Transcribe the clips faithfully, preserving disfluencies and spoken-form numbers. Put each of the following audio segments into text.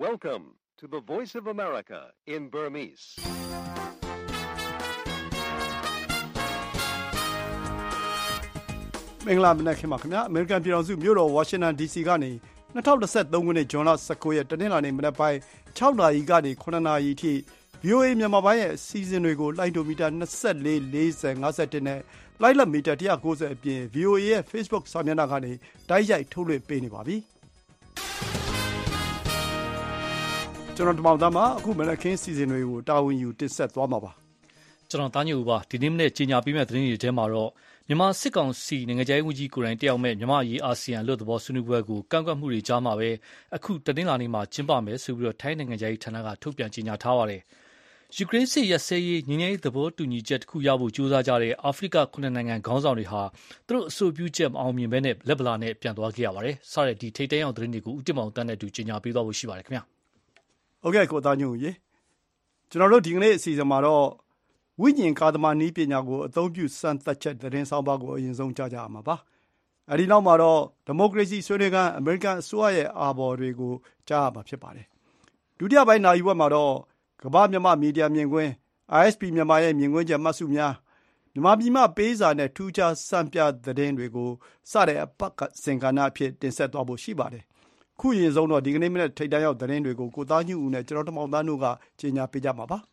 Welcome to the Voice of America in Burmese. မင်္ဂလာမနက်ခင်းပါခင်ဗျာအမေရိကန်ပြည်ထောင်စုမြို့တော်ဝါရှင်တန် ဒီ စီ ကနေ၂၀၂၃ ခုနှစ်ဇွန်လ၁၉ရက်တနင်္လာနေ့မနက်ပိုင်း၆နာရီကနေ၇နာရီအထိ ဗီ အို အေ မြန်မာပိုင်းရဲ့အစီအစဉ်တွေကိုလိုင်းဒိုမီတာ၂၄ ၄၀ ၅၁နဲ့လိုက်လက်မီတာ၁၉၀အပြင် ဗီ အို အေ ရဲ့ Facebook စာမျက်နှာကနေတိုက်ရိုက်ထုတ်လွှင့်ပေးနေပါပြီကျွန်တော်တမောင်သားမှာအခုမနက်ခင်းစီစဉ်တွေကိုတာဝန်ယူတင်ဆက်သွားမှာပါကျွန်တော်တာညိုပါဒီနေ့မနေ့ကြီးညာပေးမဲ့သတင်းတွေထဲမှာတော့မြန်မာစစ်ကောင်စီနိုင်ငံခြားရေးဝန်ကြီးကိုယ်တိုင်တက်ရောက်မဲ့မြန်မာရေးအာဆီယံလွတ်တော်ဆွေးနွေးပွဲကိုကန့်ကွက်မှုတွေကြားမှာပဲအခုတနင်္လာနေ့မှာကျင်းပမယ်ဆိုပြီးတော့ထိုင်းနိုင်ငံခြားရေးဌာနကထုတ်ပြန်ကြေညာထားပါတယ်ယူကရိန်းစစ်ရစဲရေးငြိမ်းချမ်းရေးသဘောတူညီချက်တစ်ခုရဖို့ကြိုးစားကြတဲ့အာဖရိကခုနှစ်နိုင်ငံခေါင်းဆောင်တွေဟာသူတို့အဆိုပြုချက်မအောင်မြင်ဘဲနဲ့လက်ဗလာနဲ့ပြန်သွားခဲ့ရပါတယ်စတဲ့ဒီထိတ်တဲအောင်သတင်းတွေကိုဥတ္တမောင်တန်းနဲ့တူကြေညာပေးသွားဖို့ရှိပါတယ်ခင်ဗျာဟုတ်ကဲ့ကိုသားညိုရေကျွန်တော်တို့ဒီကနေ့အစီအစဉ်မှာတော့ဝိညာဉ်ကာသမာနည်းပညာကိုအသုံးပြုစမ်းသပ်ချက်သတင်းဆောင်ပါကိုအရင်ဆုံးကြားကြရမှာပါအဲဒီနောက်မှာတော့ဒီမိုကရေစီဆွေးနွေးခန်းအမေရိကန်အစိုးရရဲ့အာဘော်တွေကိုကြားရမှာဖြစ်ပါတယ်ဒုတိယပိုင်းနာရီဝက်မှာတော့ကမ္ဘာမြန်မာမီဒီယာမြင်ကွင်း အိုင် အက်စ် ပီ မြန်မာရဲ့မြင်ကွင်းချက်မှတ်စုများမြန်မာပြည်မှပေးစာနဲ့ထူးခြားစံပြသတင်းတွေကိုစတဲ့အပတ်စင်ကဏ္ဍအဖြစ်တင်ဆက်သွားဖို့ရှိပါတယ်ခုရင်ဆုံးတော့ဒီကနေ့မနေ့ထိတ်တန်းရောက်သတင်းတွေကိုကိုသားညူဦးနဲ့ကျွန်တော်တမောင်သားတို့ကကြေညာပေးကြမှာပါ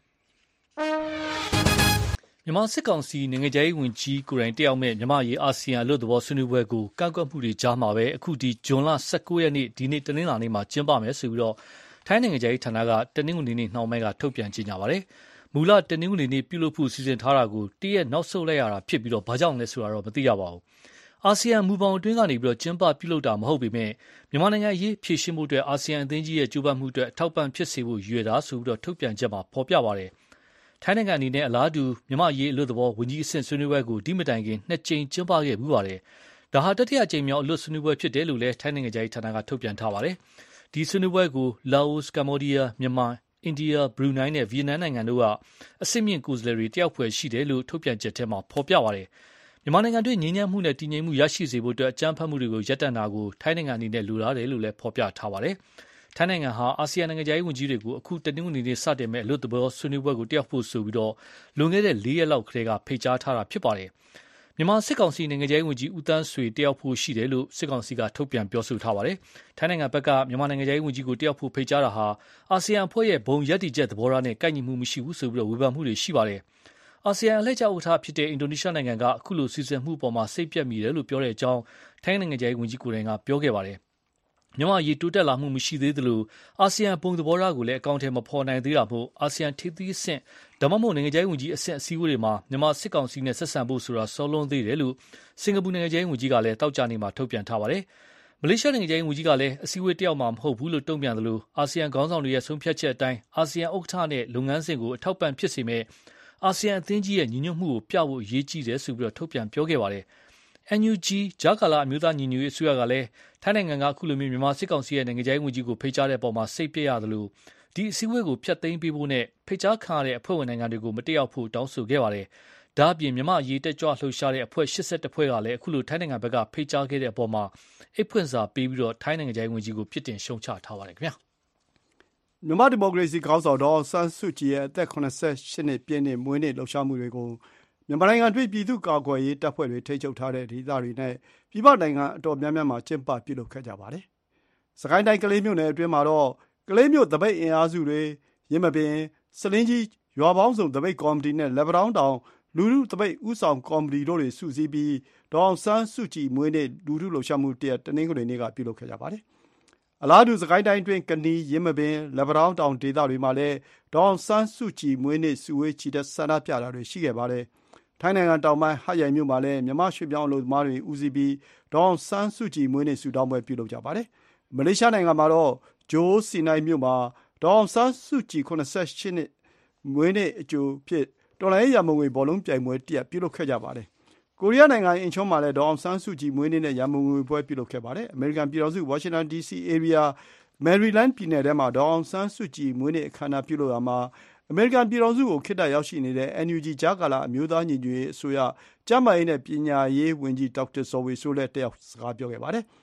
မြန်မာစစ်ကောင်စီနိုင်ငံခြားရေးဝန်ကြီးကိုယ်တိုင်တက်ရောက်မဲ့မြန်မာရေးအာဆီယံအလို့သဘောဆွေးနွေးပွဲကိုကန့်ကွက်မှုတွေကြားမှာပဲအခုဒီဇွန်လ၁၉ရက်နေ့ဒီနေ့တနင်္လာနေ့မှာကျင်းပမယ်ဆိုပြီးတော့ထိုင်းနိုင်ငံခြားရေးဌာနကတနင်္ဂနွေနေ့နှောင်းပိုင်းကထုတ်ပြန်ကြေညာပါတယ်မူလတနင်္ဂနွေနေ့ပြုလုပ်ဖို့စီစဉ်ထားတာကိုတရက်နောက်ဆုတ်လိုက်ရတာဖြစ်ပြီးတော့ဘာကြောင့်လဲဆိုတာတော့မသိရပါဘူးအာဆီယံမူပေါင်းအတွင်းကနေပြီးတော့ကျင်းပပြုလုပ်တာမဟုတ်ပေမဲ့မြန်မာနိုင်ငံအရေးဖြည့်ရှင်းမှုအတွက်အာဆီယံအသင်းကြီးရဲ့ကြိုးပမ်းမှုအတွက်အထောက်ပံ့ဖြစ်စေဖို့ရည်ရွယ်တာဆိုပြီးတော့ထုတ်ပြန်ချက်မှာဖော်ပြပါတယ်ထိုင်းနိုင်ငံအနေနဲ့အလားတူမြန်မာအရေးအလွတ်သဘောဝန်ကြီးအဆင့်ဆွေးနွေးပွဲကိုဒီမတိုင်ခင်နှစ်ကြိမ်ကျင်းပခဲ့မှုပါတယ်ဒါဟာတတိယကြိမ်မြောက်အလွတ်ဆွေးနွေးပွဲဖြစ်တယ်လို့လည်းထိုင်းနိုင်ငံခြားရေးဌာနကထုတ်ပြန်ထားပါတယ်ဒီဆွေးနွေးပွဲကိုလာအိုကမ္ဘောဒီးယားမြန်မာအိန္ဒိယဘရူနိုင်းနဲ့ဗီယက်နမ်နိုင်ငံတို့ကအဆင့်မြင့်ကိုယ်စားလှယ်တွေတယောက်ဖွဲ့ရှိတယ်လို့ထုတ်ပြန်ချက်ထဲမှာဖော်ပြပါတယ်မြန်မာနိုင်ငံတွင်းငြိမ်းချမ်းမှုနဲ့တည်ငြိမ်မှုရရှိစေဖို့အတွက်အကြမ်းဖက်မှုတွေကိုရပ်တန့်တာကိုထိုင်းနိုင်ငံအနေနဲ့လိုလားတယ်လို့လည်းဖော်ပြထားပါတယ်။ထိုင်းနိုင်ငံဟာအာဆီယံနိုင်ငံခြားရေးဝန်ကြီးတွေကိုအခုတနင်္ဂနွေနေ့စတင်မဲ့အလွတ်သဘောဆွေးနွေးပွဲကိုတက်ရောက်ဖို့ဆိုပြီးတော့လွန်ခဲ့တဲ့လေးရက်လောက်ကတည်းကဖိတ်ကြားထားတာဖြစ်ပါတယ်။မြန်မာစစ်ကောင်စီနိုင်ငံခြားရေးဝန်ကြီးဦးသန်းဆွေတက်ရောက်ဖို့ရှိတယ်လို့စစ်ကောင်စီကထုတ်ပြန်ပြောဆိုထားပါတယ်။ထိုင်းနိုင်ငံဘက်ကမြန်မာနိုင်ငံခြားရေးဝန်ကြီးကိုတက်ရောက်ဖို့ဖိတ်ကြားတာဟာအာဆီယံအဖွဲ့ရဲ့ဘုံရည်တည်ချက်သဘောထားနဲ့ကိုက်ညီမှုမရှိဘူးဆိုပြီးတော့ဝေဖန်မှုတွေရှိပါတယ်။အာဆီယံအလှည့်ကျဥက္ကဋ္ဌဖြစ်တဲ့အင်ဒိုနီးရှားနိုင်ငံကအခုလိုစီစဉ်မှုပေါ်မှာစိတ်ပြတ်မိတယ်လို့ပြောတဲ့အကြောင်းထိုင်းနိုင်ငံခြားရေးဝန်ကြီးကိုယ်တိုင်ကပြောခဲ့ပါတယ်။မြန်မာရေးတိုးတက်လာမှုမရှိသေးသလိုအာဆီယံဘုံသဘောထားကိုလည်းအကောင့်ထဲမဖော်နိုင်သေးတာမို့အာဆီယံထိပ်သီးအဆင့်ဒါမှမဟုတ်နိုင်ငံခြားရေးဝန်ကြီးအဆင့်အစည်းအဝေးတွေမှာမြန်မာစစ်ကောင်စီနဲ့ဆက်ဆံဖို့ဆိုတာစောလွန်းသေးတယ်လို့စင်ကာပူနိုင်ငံခြားရေးဝန်ကြီးကလည်းတောက်ကြနေမှာထုတ်ပြန်ထားပါတယ်။မလေးရှားနိုင်ငံခြားရေးဝန်ကြီးကလည်းအစည်းအဝေးတက်ရောက်မှာမဟုတ်ဘူးလို့တုံ့ပြန်တယ်လို့အာဆီယံခေါင်းဆောင်တွေရဲ့ဆုံးဖြတ်ချက်အတိုင်းအာဆီယံဥက္ကဋ္ဌနဲ့လုပ်ငန်းစဉ်ကိုအထောက်ပံ့ဖြစ်စေမဲ့အာဆီယံအသင်းကြီးရဲ့ညီညွတ်မှုကိုပြဖို့အရေးကြီးတယ်ဆိုပြီးတော့ထုတ်ပြန်ပြောခဲ့ပါတယ်။ အန် ယူ ဂျီ ဂျာကာလာအမျိုးသားညီညွတ်ရေးအစိုးရကလည်းထိုင်းနိုင်ငံကအခုလိုမျိုးမြန်မာစစ်ကောင်စီရဲ့နိုင်ငံခြားရေးဝန်ကြီးကိုဖိတ်ကြားတဲ့ပုံမှာစိတ်ပြည့်ရတယ်လို့ဒီအစည်းအဝေးကိုဖျက်သိမ်းပေးဖို့နဲ့ဖိတ်ကြားခံရတဲ့အဖွဲ့ဝင်နိုင်ငံတွေကိုမတက်ရောက်ဖို့တောင်းဆိုခဲ့ပါတယ်။ဒါ့အပြင်မြန်မာအရေးတက်ကြွလှုပ်ရှားတဲ့အဖွဲ့၈၁ဖွဲ့ကလည်းအခုလိုထိုင်းနိုင်ငံဘက်ကဖိတ်ကြားခဲ့တဲ့အပေါ်မှာအိတ်ဖွင့်စာပေးပြီးတော့ထိုင်းနိုင်ငံခြားရေးဝန်ကြီးကိုပြစ်တင်ရှုံချထားပါတယ်ခင်ဗျာ။မြန်မာဒီမိုကရေစီခေါင်းဆောင်ဒေါ်အောင်ဆန်းစုကြည်ရဲ့အသက်၇၈နှစ်ပြည့်နှစ်မွေးနေ့လှုပ်ရှားမှုတွေကိုမြန်မာနိုင်ငံတွင်းပြည်သူ့ကာကွယ်ရေးတပ်ဖွဲ့တွေထိန်းချုပ်ထားတဲ့ဒေသတွေနဲ့ပြည်ပနိုင်ငံအတော်များများမှာကျင်းပပြုလုပ်ခဲ့ကြပါတယ်။စကိုင်းတိုင်းကလေးမြို့နယ်အတွင်းမှာတော့ကလေးမြို့သပိတ်အင်အားစုတွေရင်းမပင်စလင်းကြီးရွာပေါင်းစုံသပိတ်ကော်မတီနဲ့လက်ပတောင်းတောင်လူထုသပိတ်ဥဆောင်ကော်မတီတို့တွေစုစည်းပြီးဒေါ်အောင်ဆန်းစုကြည်မွေးနေ့လူထုလှုပ်ရှားမှုတရက်တနင်္ဂနွေနေ့ကပြုလုပ်ခဲ့ကြပါတယ်။အလားတူစကိုင်းတိုင်းအတွင်းကနီးရင်းမပင်လက်ပတောင်းတောင်ဒေသတွေမှာလည်းဒေါ်အောင်ဆန်းစုကြည်မွေးနေ့စုဝေးချီတက်ဆန္ဒပြတာတွေရှိခဲ့ပါတယ်။ထိုင်းနိုင်ငံတောင်ပိုင်းဟရိုင်မြို့မှာလည်းမြန်မာရွှေပြောင်းအလုပ်သမားတွေဦးစီးပြီးဒေါ်အောင်ဆန်းစုကြည်မွေးနေ့ဆုတောင်းပွဲပြုလုပ်ကြပါတယ်။မလေးရှားနိုင်ငံမှာတော့ဂျိုးစီနိုင်းမြို့မှာဒေါ်အောင်ဆန်းစုကြည်၇၈နှစ်မွေးနေ့အကျိုးဖြစ်တော်လှန်ရေးရန်ပုံငွေဘောလုံးပြိုင်ပွဲတရက်ပြုလုပ်ခဲ့ကြပါတယ်။ကိုရီးယားနိုင်ငံအင်ချွန်းမှာလည်းဒေါ်အောင်ဆန်းစုကြည်မွေးနေ့နဲ့ရန်ပုံငွေပွဲပြုလုပ်ခဲ့ပါတယ်။အမေရိကန်ပြည်ထောင်စုဝါရှင်တန် ဒီ စီ area မယ်ရီလန်းပြည်နယ်ထဲမှာဒေါ်အောင်ဆန်းစုကြည်မွေးနေ့အခမ်းအနားပြုလုပ်ရာမှာအမေရိကန်ပြည်ထောင်စုကိုခေတ္တရောက်ရှိနေတဲ့ အန် ယူ ဂျီ ကြားကာလအမျိုးသားညီညွတ်ရေးအစိုးရကျန်းမာရေးနဲ့ပညာရေးဝန်ကြီးဒေါက်တာဇော်ဝေစိုးလည်းတက်ရောက်စကားပြောခဲ့ပါတယ်။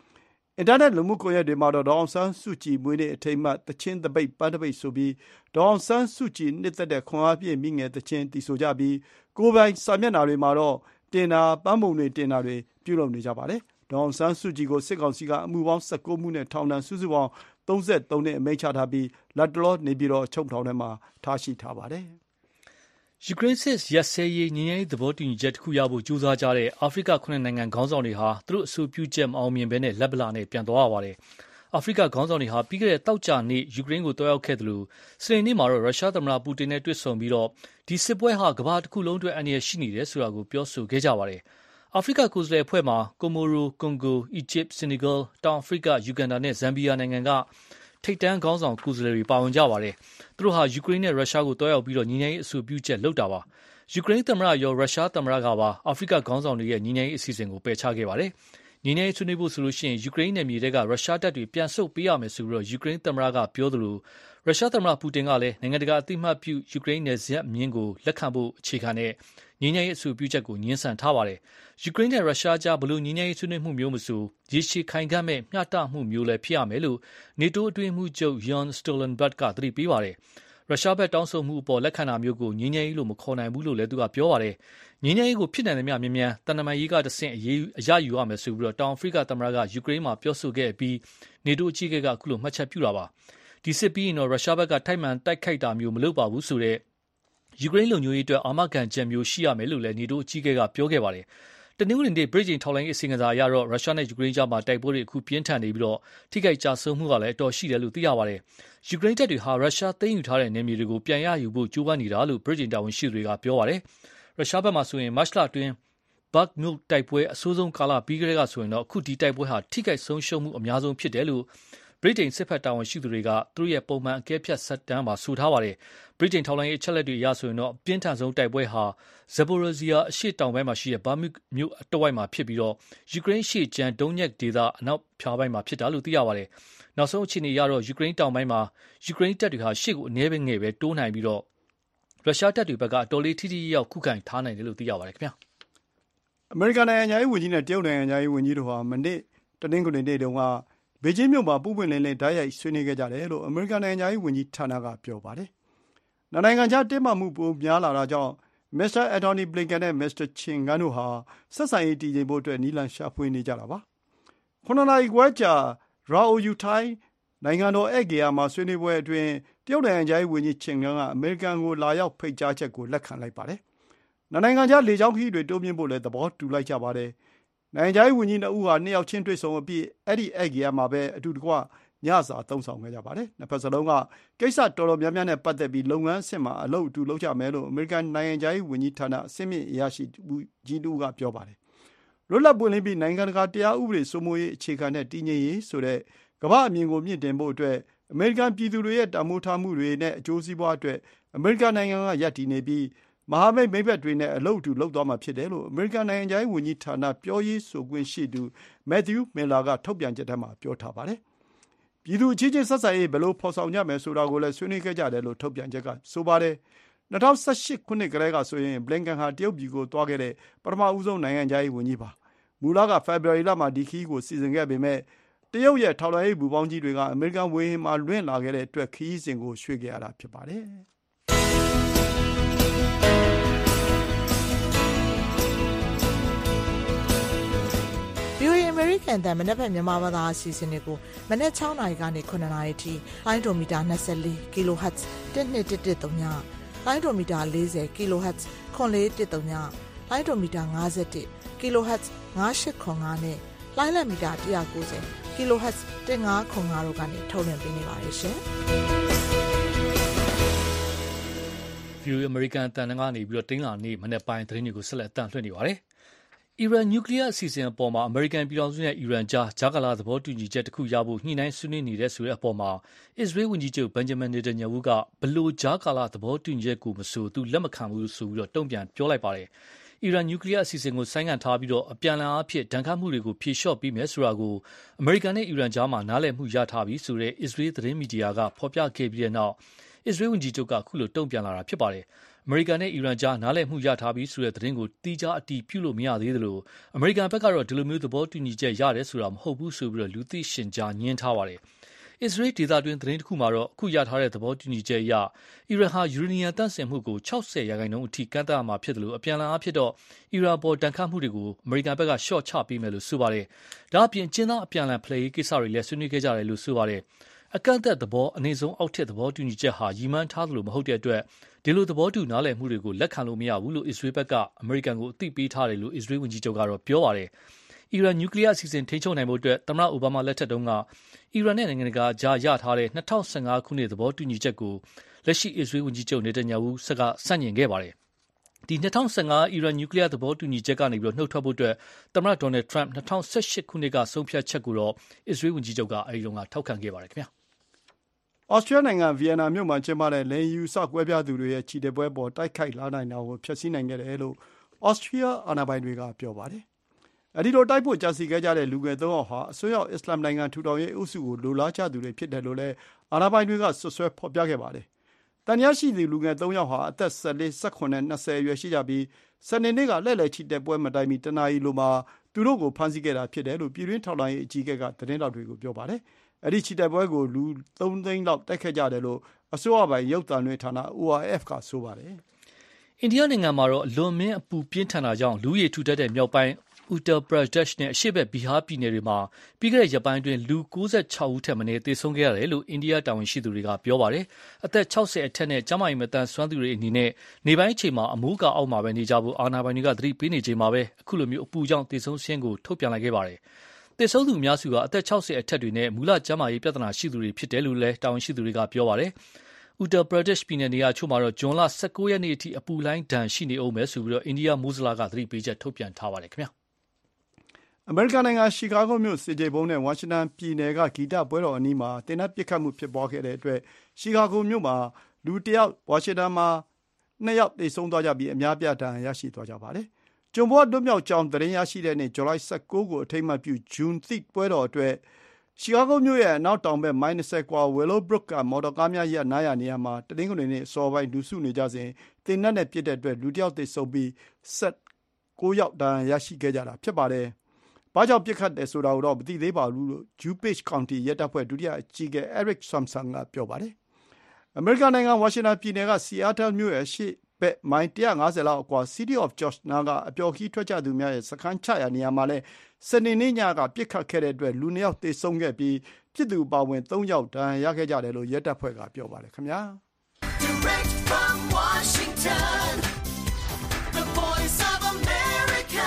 အင်တာနက်လူမှုကွန်ရက်တွေမှာတော့ဒေါ်အောင်ဆန်းစုကြည်မွေးနေ့အထိမ်းအမှတ်သီချင်းသပိတ်ပန်းသပိတ်ဆိုပြီးဒေါ်အောင်ဆန်းစုကြည်နှစ်သက်တဲ့ခွန်အားပြည့်မိငယ်သီချင်းတည်ဆိုကြပြီးကိုယ်ပိုင်စာမျက်နှာတွေမှာတော့တင်တာပန်းပုံတွေတင်တာတွေပြုလုပ်နေကြပါတယ်။ဒေါ်အောင်ဆန်းစုကြည်ကိုစစ်ကောင်စီကအမှုပေါင်း၁၉မှုနဲ့ထောင်ဒဏ်စုစုပေါင်း၃၃နှစ်အမိန့်ချထားပြီးလက်တလောနေပြည်တော်အချုပ်ထောင်ထဲမှာထားရှိထားပါတယ်။ယူကရိန်းစစ်ရပ်စဲရေးငြိမ်းချမ်းရေးသဘောတူညီချက်တစ်ခုရဖို့ကြိုးစားကြတဲ့အာဖရိကခုနှစ်နိုင်ငံခေါင်းဆောင်တွေဟာသူတို့အဆိုပြုချက်မအောင်မြင်ဘဲနဲ့လက်ဗလာနဲ့ပြန်သွားရပါတယ်။အာဖရိကခေါင်းဆောင်တွေဟာပြီးခဲ့တဲ့တောက်ကြနေ့ယူကရိန်းကိုတွားရောက်ခဲ့တယ်လို့စနေနေ့မှာတော့ရုရှားသမ္မတပူတင်နဲ့တွေ့ဆုံပြီးတော့ဒီစစ်ပွဲဟာကမ္ဘာတစ်ခုလုံးအတွက်အန္တရာယ်ရှိနေတယ်ဆိုတာကိုပြောဆိုခဲ့ကြပါတယ်။အာဖရိကကိုယ်စားလှယ်အဖွဲ့မှာကိုမိုရို၊ကွန်ဂို၊အီဂျစ်၊ဆီနီဂယ်၊တောင်အာဖရိက၊ယူဂန်ဒါနဲ့ဇမ်ဘီယာနိုင်ငံကထိပ်တန်းခေါင်းဆောင်ကိုယ်စားလှယ်တွေပါဝင်ကြပါတယ်။သူတို့ဟာယူကရိန်းနဲ့ရုရှားကိုတွားရောက်ပြီးတော့ညီငယ်ရေးအဆိုပြုချက်လုပ်တာပါ။ယူကရိန်းသမ္မတရောရုရှားသမ္မတကပါအာဖရိကခေါင်းဆောင်တွေရဲ့ညီငယ်ရေးအစီအစဉ်ကိုပယ်ချခဲ့ပါတယ်။ညီငယ်ရေးဆွေးနွေးဖို့ဆိုလို့ရှိရင်ယူကရိန်းနယ်မြေတွေကရုရှားတပ်တွေပြန်ဆုတ်ပေးရမယ်ဆိုပြီးတော့ယူကရိန်းသမ္မတကပြောသလိုရုရှားသမ္မတပူတင်ကလည်းနိုင်ငံတကာအသိအမှတ်ပြုယူကရိန်းနယ်စပ်မြင်းကိုလက်ခံဖို့အခြေခံတဲ့ညီငယ်ရေးအဆိုပြုချက်ကိုညှင်းဆန်ထားပါတယ်။ယူကရိန်းနဲ့ရုရှားကြားဘလို့ညီငယ်ရေးဆွေးနွေးမှုမျိုးမဆိုရေရှည်ခိုင်ခံ့မဲ့မျှတမှုမျိုးလည်းဖြစ်ရမယ်လို့နေတိုးအတွင်းမှုချုပ်ယွန်စတိုလန်ဘတ်ကသတိပေးပါတယ်။ရုရှားဘက်တောင်းဆိုမှုအပေါ်လက်ခံတာမျိုးကိုငြင်းငြင်းရေးလို့မခေါ်နိုင်ဘူးလို့လည်းသူကပြောပါတယ်။ငြင်းငြင်းရေးကိုဖြစ်နိုင်သမျှမြန်မြန်တန်တမာရေးကတဆင့်အရေးအရယူရမယ်ဆိုပြီးတော့တောင်အာဖရိကသမ္မတကယူကရိန်းမှာပြောဆိုခဲ့ပြီးနေတိုးအကြီးအကဲကအခုလိုမှတ်ချက်ပြုတာပါ။ဒီစစ်ပြီးရင်တော့ရုရှားဘက်ကထိုက်မှန်တိုက်ခိုက်တာမျိုးမလုပ်ပါဘူးဆိုတဲ့ယူကရိန်းလုံခြုံရေးအတွက်အာမခံချက်မျိုးရှိရမယ်လို့လည်းနေတိုးအကြီးအကဲကပြောခဲ့ပါတယ်။တနင်္ဂနွေနေ့ဗြိတိန်ထောက်လိုင်းအစီအစဉ်အရတော့ရုရှားနဲ့ယူကရိန်းကြားမှာတိုက်ပွဲတွေအခုပြင်းထန်နေပြီးတော့ထိခိုက်ကြဆုံးမှုကလည်းအတော်ရှိတယ်လို့သိရပါတယ်။ယူကရိန်းတပ်တွေဟာရုရှားသိမ်းယူထားတဲ့နယ်မြေတွေကိုပြန်ရယူဖို့ကြိုးပမ်းနေတာလို့ဗြိတိန်တာဝန်ရှိသူတွေကပြောပါတယ်။ရုရှားဘက်မှာဆိုရင်မတ်လအတွင်းဘတ်မြို့တိုက်ပွဲအဆိုးဆုံးကာလပြီးကြတဲ့ကဆိုရင်တော့အခုဒီတိုက်ပွဲဟာထိခိုက်ဆုံးရှုံးမှုအများဆုံးဖြစ်တယ်လို့ဗြိတိန်စစ်ဖက်တာဝန်ရှိသူတွေကသူတို့ရဲ့ပုံမှန်အကဲဖြတ်ဆက်တမ်းမှာဆိုထားပါတယ်။ဗြိတိန်ထောက်လိုင်းရေးအချက်လက်တွေအရဆိုရင်တော့ပြင်းထန်ဆုံးတိုက်ပွဲဟာဇက်ပိုရိုဇီယာအရှေ့တောင်ပိုင်းမှာရှိတဲ့ဘာမစ်မြို့အတဝိုက်မှာဖြစ်ပြီးတော့ယူကရိန်းရှေ့ကျန်းဒုံညက်ဒေသအနောက်ဖြားပိုင်းမှာဖြစ်တာလို့သိရပါတယ်။နောက်ဆုံးအခြေအနေအရတော့ယူကရိန်းတောင်ပိုင်းမှာယူကရိန်းတပ်တွေဟာရှေ့ကိုအနည်းပဲငယ်ပဲတိုးနိုင်ပြီးတော့ရုရှားတပ်တွေဘက်ကအတော်လေးထိထိရောက်ခုခံထားနိုင်တယ်လို့သိရပါတယ်ခင်ဗျာ။အမေရိကန်နိုင်ငံရေးဝန်ကြီးနဲ့တရုတ်နိုင်ငံရေးဝန်ကြီးတို့ဟာမနေ့တနင်္ဂနွေနေ့တုန်းကဘေကျင်းမြို့မှာပူးပွင့်လင်းလင်းဓာတ်ရိုက်ဆွေးနွေးခဲ့ကြတယ်လို့အမေရိကန်နိုင်ငံရေးဝန်ကြီးဌာနကပြောပါတယ်။နှစ်နိုင်ငံကြားတင်းမာမှုပိုများလာတာကြောင့်မစ္စတာအန်တိုနီဘလင်ကန်နဲ့မစ္စတာချင်ဂန်တို့ဟာဆက်ဆံရေးတည်ငြိမ်ဖို့အတွက်နည်းလမ်းရှာဖွေနေကြတာပါ။ခုနစ်နာရီခွဲကြာရာအိုယူထိုင်းနိုင်ငံတော်ဧည့်ဂေဟာမှာဆွေးနွေးပွဲအတွင်းတရုတ်နိုင်ငံခြားရေးဝန်ကြီးချင်ဂန်ကအမေရိကန်ကိုလာရောက်ဖိတ်ကြားချက်ကိုလက်ခံလိုက်ပါတယ်။နှစ်နိုင်ငံကြားလေကြောင်းခရီးတွေတိုးမြှင့်ဖို့လည်းသဘောတူလိုက်ကြပါတယ်။နိုင်ငံခြားရေးဝန်ကြီးနှစ်ဦးဟာနှစ်ယောက်ချင်းတွေ့ဆုံအပြီးအဲ့ဒီဧည့်ဂေဟာမှာပဲအတူတကွညစာသုံးဆောင်ခဲ့ကြပါတယ်။နှစ်ဖက်စလုံးကကိစ္စတော်တော်များများနဲ့ပတ်သက်ပြီးလုပ်ငန်းအဆင့်မှာအလုပ်အတူလုပ်ကြမယ်လို့အမေရိကန်နိုင်ငံခြားရေးဝန်ကြီးဌာနအဆင့်မြင့်အရာရှိကြီးတူကပြောပါတယ်။လွတ်လပ်ပွင့်လင်းပြီးနိုင်ငံတကာတရားဥပဒေစိုးမိုးရေးအခြေခံတဲ့တည်ငြိမ်ရေးဆိုတဲ့ကမ္ဘာအမြင်ကိုမြင့်တင်ဖို့အတွက်အမေရိကန်ပြည်သူတွေရဲ့တန်ဖိုးထားမှုတွေနဲ့အကျိုးစီးပွားအတွက်အမေရိကန်နိုင်ငံကရပ်တည်နေပြီးမဟာမိတ်မိတ်ဘက်တွေနဲ့အလုပ်အတူလုပ်သွားမှာဖြစ်တယ်လို့အမေရိကန်နိုင်ငံခြားရေးဝန်ကြီးဌာနပြောရေးဆိုခွင့်ရှိသူမက်သျူးမင်လာကထုတ်ပြန်ချက်ထဲမှာပြောထားပါတယ်။ပြည်သူအချင်းချင်းဆက်ဆံရေးဘယ်လိုဖော်ဆောင်ကြမယ်ဆိုတာကိုလည်းဆွေးနွေးခဲ့ကြတယ်လို့ထုတ်ပြန်ချက်ကဆိုပါတယ်။၂၀၁၈ခုနှစ်ကတည်းကဆိုရင်ဘလင်ကန်ဟာတရုတ်ပြည်ကိုသွားခဲ့တဲ့ပထမဦးဆုံးနိုင်ငံခြားရေးဝန်ကြီးပါ။မူလကဖေဖော်ဝါရီလမှာဒီခရီးကိုစီစဉ်ခဲ့ပေမဲ့တရုတ်ရဲ့ထောက်လှမ်းရေးဘူပေါင်းကြီးတွေကအမေရိကန်ဝေဟင်မှာလွင့်လာခဲ့တဲ့အတွက်ခရီးစဉ်ကိုရွှေ့ခဲ့ရတာဖြစ်ပါတယ်။ဗီအိုအေ American အသံမနက်ဖြန်မြန်မာဘာသာအစီအစဉ်တွေကိုမနက်၆နာရီကနေခုနှစ်နာရီထိလိုင်းဒိုမီတာ၂၄ kHz တစ်နှစ်တစ်တစ်သုံးညလိုင်းဒိုမီတာ၄၀ kHz ခွန်လေးတစ်သုံးညလိုင်းဒိုမီတာ၅၁ kHz ၅၈ခွန်၅နဲ့လိုင်းလက်မီတာ၁၉၀ kHz ၁၅ခွန်၅တို့ကနေထုတ်လွှင့်ပေးနေပါတယ်ရှင်။ View American အသံကနေပြီးတော့တင်းလာနေမနေ့ပိုင်းသတင်းတွေကိုဆက်လက်အသံလွှင့်နေပါတယ်။အီရန်နျူကလ িয়ার အစီအစဉ်အပေါ်မှာအမေရိကန်ပြည်ထောင်စုနဲ့အီရန်ကြားကြားကာလသဘောတူညီချက်တစ်ခုရဖို့ညှိနှိုင်းဆွေးနွေးနေတဲ့ဆိုတဲ့အပေါ်မှာအစ္စရေးဝန်ကြီးချုပ်ဘန်ဂျမင်နေတန်ယာဟုကဘလို့ကြားကာလသဘောတူညီချက်ကိုမဆိုသူလက်မခံဘူးဆိုပြီးတော့တုံ့ပြန်ပြောလိုက်ပါတယ်။အီရန်နျူကလ িয়ার အစီအစဉ်ကိုဆိုင်းငံ့ထားပြီးတော့အပြန်အလှန်အားဖြင့်ဒဏ်ခတ်မှုတွေကိုဖြေလျှော့ပေးမယ်ဆိုတာကိုအမေရိကန်နဲ့အီရန်ကြားမှာနားလည်မှုရထားပြီဆိုတဲ့အစ္စရေးသတင်းမီဒီယာကဖော်ပြခဲ့ပြီးတဲ့နောက်အစ္စရေးဝန်ကြီးချုပ်ကအခုလိုတုံ့ပြန်လာတာဖြစ်ပါတယ်။အမေရိကန်နဲ့အီရန်ကြားနားလည်မှုရထားပြီးဆိုတဲ့သတင်းကိုတီးခြားအတည်ပြုလို့မရသေးသလိုအမေရိကန်ဘက်ကတော့ဒီလိုမျိုးသဘောတူညီချက်ရတယ်ဆိုတာမဟုတ်ဘူးဆိုပြီးလူသိရှင်ကြားညှင်းထားပါတယ်။အစ္စရေးဒေသတွင်းသတင်းတစ်ခုမှာတော့အခုရထားတဲ့သဘောတူညီချက်အရအီရန်ဟာယူရေနီယံတန့်စင်မှုကို၆၀ရာခိုင်နှုန်းအထိကန့်သတ်ရမှာဖြစ်တယ်လို့အပြန်အလှန်အားဖြင့်တော့အီရန်ပေါ်တန်ခတ်မှုတွေကိုအမေရိကန်ဘက်ကရှော့ချပေးမယ်လို့ဆိုပါတယ်။ဒါအပြင်ကျင်းသားအပြန်အလှန်ဖလှယ်ရေးကိစ္စတွေလည်းဆွေးနွေးခဲ့ကြတယ်လို့ဆိုပါတယ်။အကန့်အသတ်သဘောအနေဆုံးအောက်ထစ်သဘောတူညီချက်ဟာရည်မှန်းထားသလိုမဟုတ်တဲ့အတွက်ဒီလိုသဘောတူနားလည်မှုတွေကိုလက်ခံလို့မရဘူးလို့အစ္စရေးဘက်ကအမေရိကန်ကိုအသိပေးထားတယ်လို့အစ္စရေးဝန်ကြီးချုပ်ကတော့ပြောပါတယ်။အီရန်နျူကလ িয়ার အစီအစဉ်ထိန်းချုပ်နိုင်ဖို့အတွက်သမ္မတအိုဘားမားလက်ထက်တုန်းကအီရန်နဲ့နိုင်ငံတကာကြားရထားတဲ့၂၀၁၅ခုနှစ်သဘောတူညီချက်ကိုလက်ရှိအစ္စရေးဝန်ကြီးချုပ်နေတန်ညာဝူဆက်ကဆန့်ကျင်ခဲ့ပါတယ်။ဒီ၂၀၁၅အီရန်နျူကလ িয়ার သဘောတူညီချက်ကနေပြီးနှုတ်ထွက်ဖို့အတွက်သမ္မတဒေါ်နယ်ထရန့်၂၀၁၈ခုနှစ်ကဆုံးဖြတ်ချက်ကိုတော့အစ္စရေးဝန်ကြီးချုပ်ကအဲဒီတုန်းကထောက်ခံခဲ့ပါတယ်ခင်ဗျာ။ဩစတြေးလျနိုင်ငံဗီယက်နာမြို့မှာကျင်းပတဲ့လိင်ယူဆကွဲပြားသူတွေရဲ့ချီတက်ပွဲပေါ်တိုက်ခိုက်လာနိုင်တာကိုဖျက်ဆီးနိုင်ခဲ့တယ်လို့ဩစတြီးယားအာဏာပိုင်တွေကပြောပါတယ်။အဲဒီလိုတိုက်ဖို့ကြံစည်ခဲ့ကြတဲ့လူငယ်သုံးယောက်ဟာအစွန်းရောက်အစ္စလာမ်နိုင်ငံထူထောင်ရေးအုပ်စုကိုလိုလားကြသူတွေဖြစ်တယ်လို့လည်းအာဏာပိုင်တွေကစွပ်စွဲဖော်ပြခဲ့ပါတယ်။တန်ရာရှိသူလူငယ်သုံးယောက်ဟာအသက်၁၄၊၁၇နဲ့၂၀အရွယ်ရှိကြပြီးစနေနေ့ကလှည့်လည်ချီတက်ပွဲမတိုင်မီတနာရီလိုမှာသူတို့ကိုဖမ်းဆီးခဲ့တာဖြစ်တယ်လို့ပြည်တွင်းထောက်လှမ်းရေးအကြီးအကဲကသတင်းထောက်တွေကိုပြောပါတယ်။အဲဒီချီတက်ပွဲကိုလူသုံးသိန်းလောက်တက်ခဲ့ကြတယ်လို့အစိုးရပိုင်ရုပ်သံလွှင့်ဌာန အို အာအက်ဖ် ကဆိုပါတယ်။အိန္ဒိယနိုင်ငံမှာတော့အလွန်မင်းအပူပြင်းထန်တာကြောင့်လူရည်ထူထပ်တဲ့မြောက်ပိုင်းUttar Pradesh နဲ့အရှေ့ဘက်ဘီဟာပြည်နယ်တွေမှာပြီးခဲ့တဲ့ရက်ပိုင်းအတွင်းလူ၉၆ဦးထက်မနည်းသေဆုံးခဲ့ရတယ်လို့အိန္ဒိယတာဝန်ရှိသူတွေကပြောပါတယ်။အသက်၆၀အထက်နဲ့ကျန်းမာရေးမသန်စွမ်းသူတွေအနေနဲ့နေပိုင်းအချိန်မှာအမိုးအကာအောက်မှာပဲနေကြဖို့အာဏာပိုင်တွေကသတိပေးနေချိန်မှာပဲအခုလိုမျိုးအပူကြောင့်သေဆုံးစာရင်းကိုထုတ်ပြန်လိုက်ခဲ့ပါတယ်။သေဆုံးသူအများစုကအသက်၆၀အထက်တွေနဲ့မူလကျန်းမာရေးပြဿနာရှိသူတွေဖြစ်တယ်လို့လည်းတာဝန်ရှိသူတွေကပြောပါတယ်။ Uttar Pradesh ပြည်နယ်နေရာချို့မှာတော့ဇွန်လ၁၉ရက်နေ့အထိအပူလိုင်းဒဏ်ရှိနေအောင်မယ်ဆိုပြီးအိန္ဒိယမိုးဇလကသတိပေးချက်ထုတ်ပြန်ထားပါတယ်ခင်ဗျာ။အမေရိကန်နိုင်ငံရှီကာဂိုမြို့ဆင်ခြေဖုံးနဲ့ဝါရှင်တန်ပြည်နယ်ကဂီတပွဲတော်အနီးမှာသေနတ်ပစ်ခတ်မှုဖြစ်ပွားခဲ့တဲ့အတွက်ရှီကာဂိုမြို့မှာလူတစ်ယောက်ဝါရှင်တန်မှာနှစ်ယောက်သေဆုံးသွားကြပြီးအများပြားဒဏ်ရာရရှိသွားကြပါတယ်။ကျွန်းပေါ်လွတ်မြောက်ကြောင်းသတင်းရရှိတဲ့နေ့ဇူလိုင်၁၉ကိုအထိမ်းအမှတ်ပြု Juneteenth ပွဲတော်အတွက်ရှီကာဂိုမြို့ရဲ့အနောက်တောင်ဘက်မိုင်၂၀ကွာ Willowbrook ကမော်တော်ကားများရပ်နားရာနေရာမှာတနင်္ဂနွေနေ့အစောပိုင်းလူစုနေကြစဉ်သေနတ်နဲ့ပစ်တဲ့အတွက်လူတစ်ယောက်သေဆုံးပြီး၁၉ယောက်ဒဏ်ရာရရှိခဲ့ကြတာဖြစ်ပါတယ်။ဘာကြောင့်ပစ်ခတ်တယ်ဆိုတာကိုတော့မသိသေးပါဘူးလို့ DuPage County ရဲတပ်ဖွဲ့ဒုတိယအကြီးအကဲ Eric Swanson ကပြောပါတယ်။အမေရိကန်နိုင်ငံဝါရှင်တန်ပြည်နယ်က Seattle မြို့ရဲ့အရှေ့ဘက်မိုင်၁၅၀လောက်အကွာ City of George နားကအပျော်ခီးထွက်ကြသူများရဲ့စခန်းချရာနေရာမှာလည်းစနေနေ့ညကပစ်ခတ်ခဲ့တဲ့အတွက်လူနှစ်ယောက်သေဆုံးခဲ့ပြီးဖြစ်သူအပါအဝင်သုံးယောက်ဒဏ်ရာရခဲ့ကြတယ်လို့ရဲတပ်ဖွဲ့ကပြောပါတယ်ခင်ဗျာ။ Direct from Washington, the voice of America,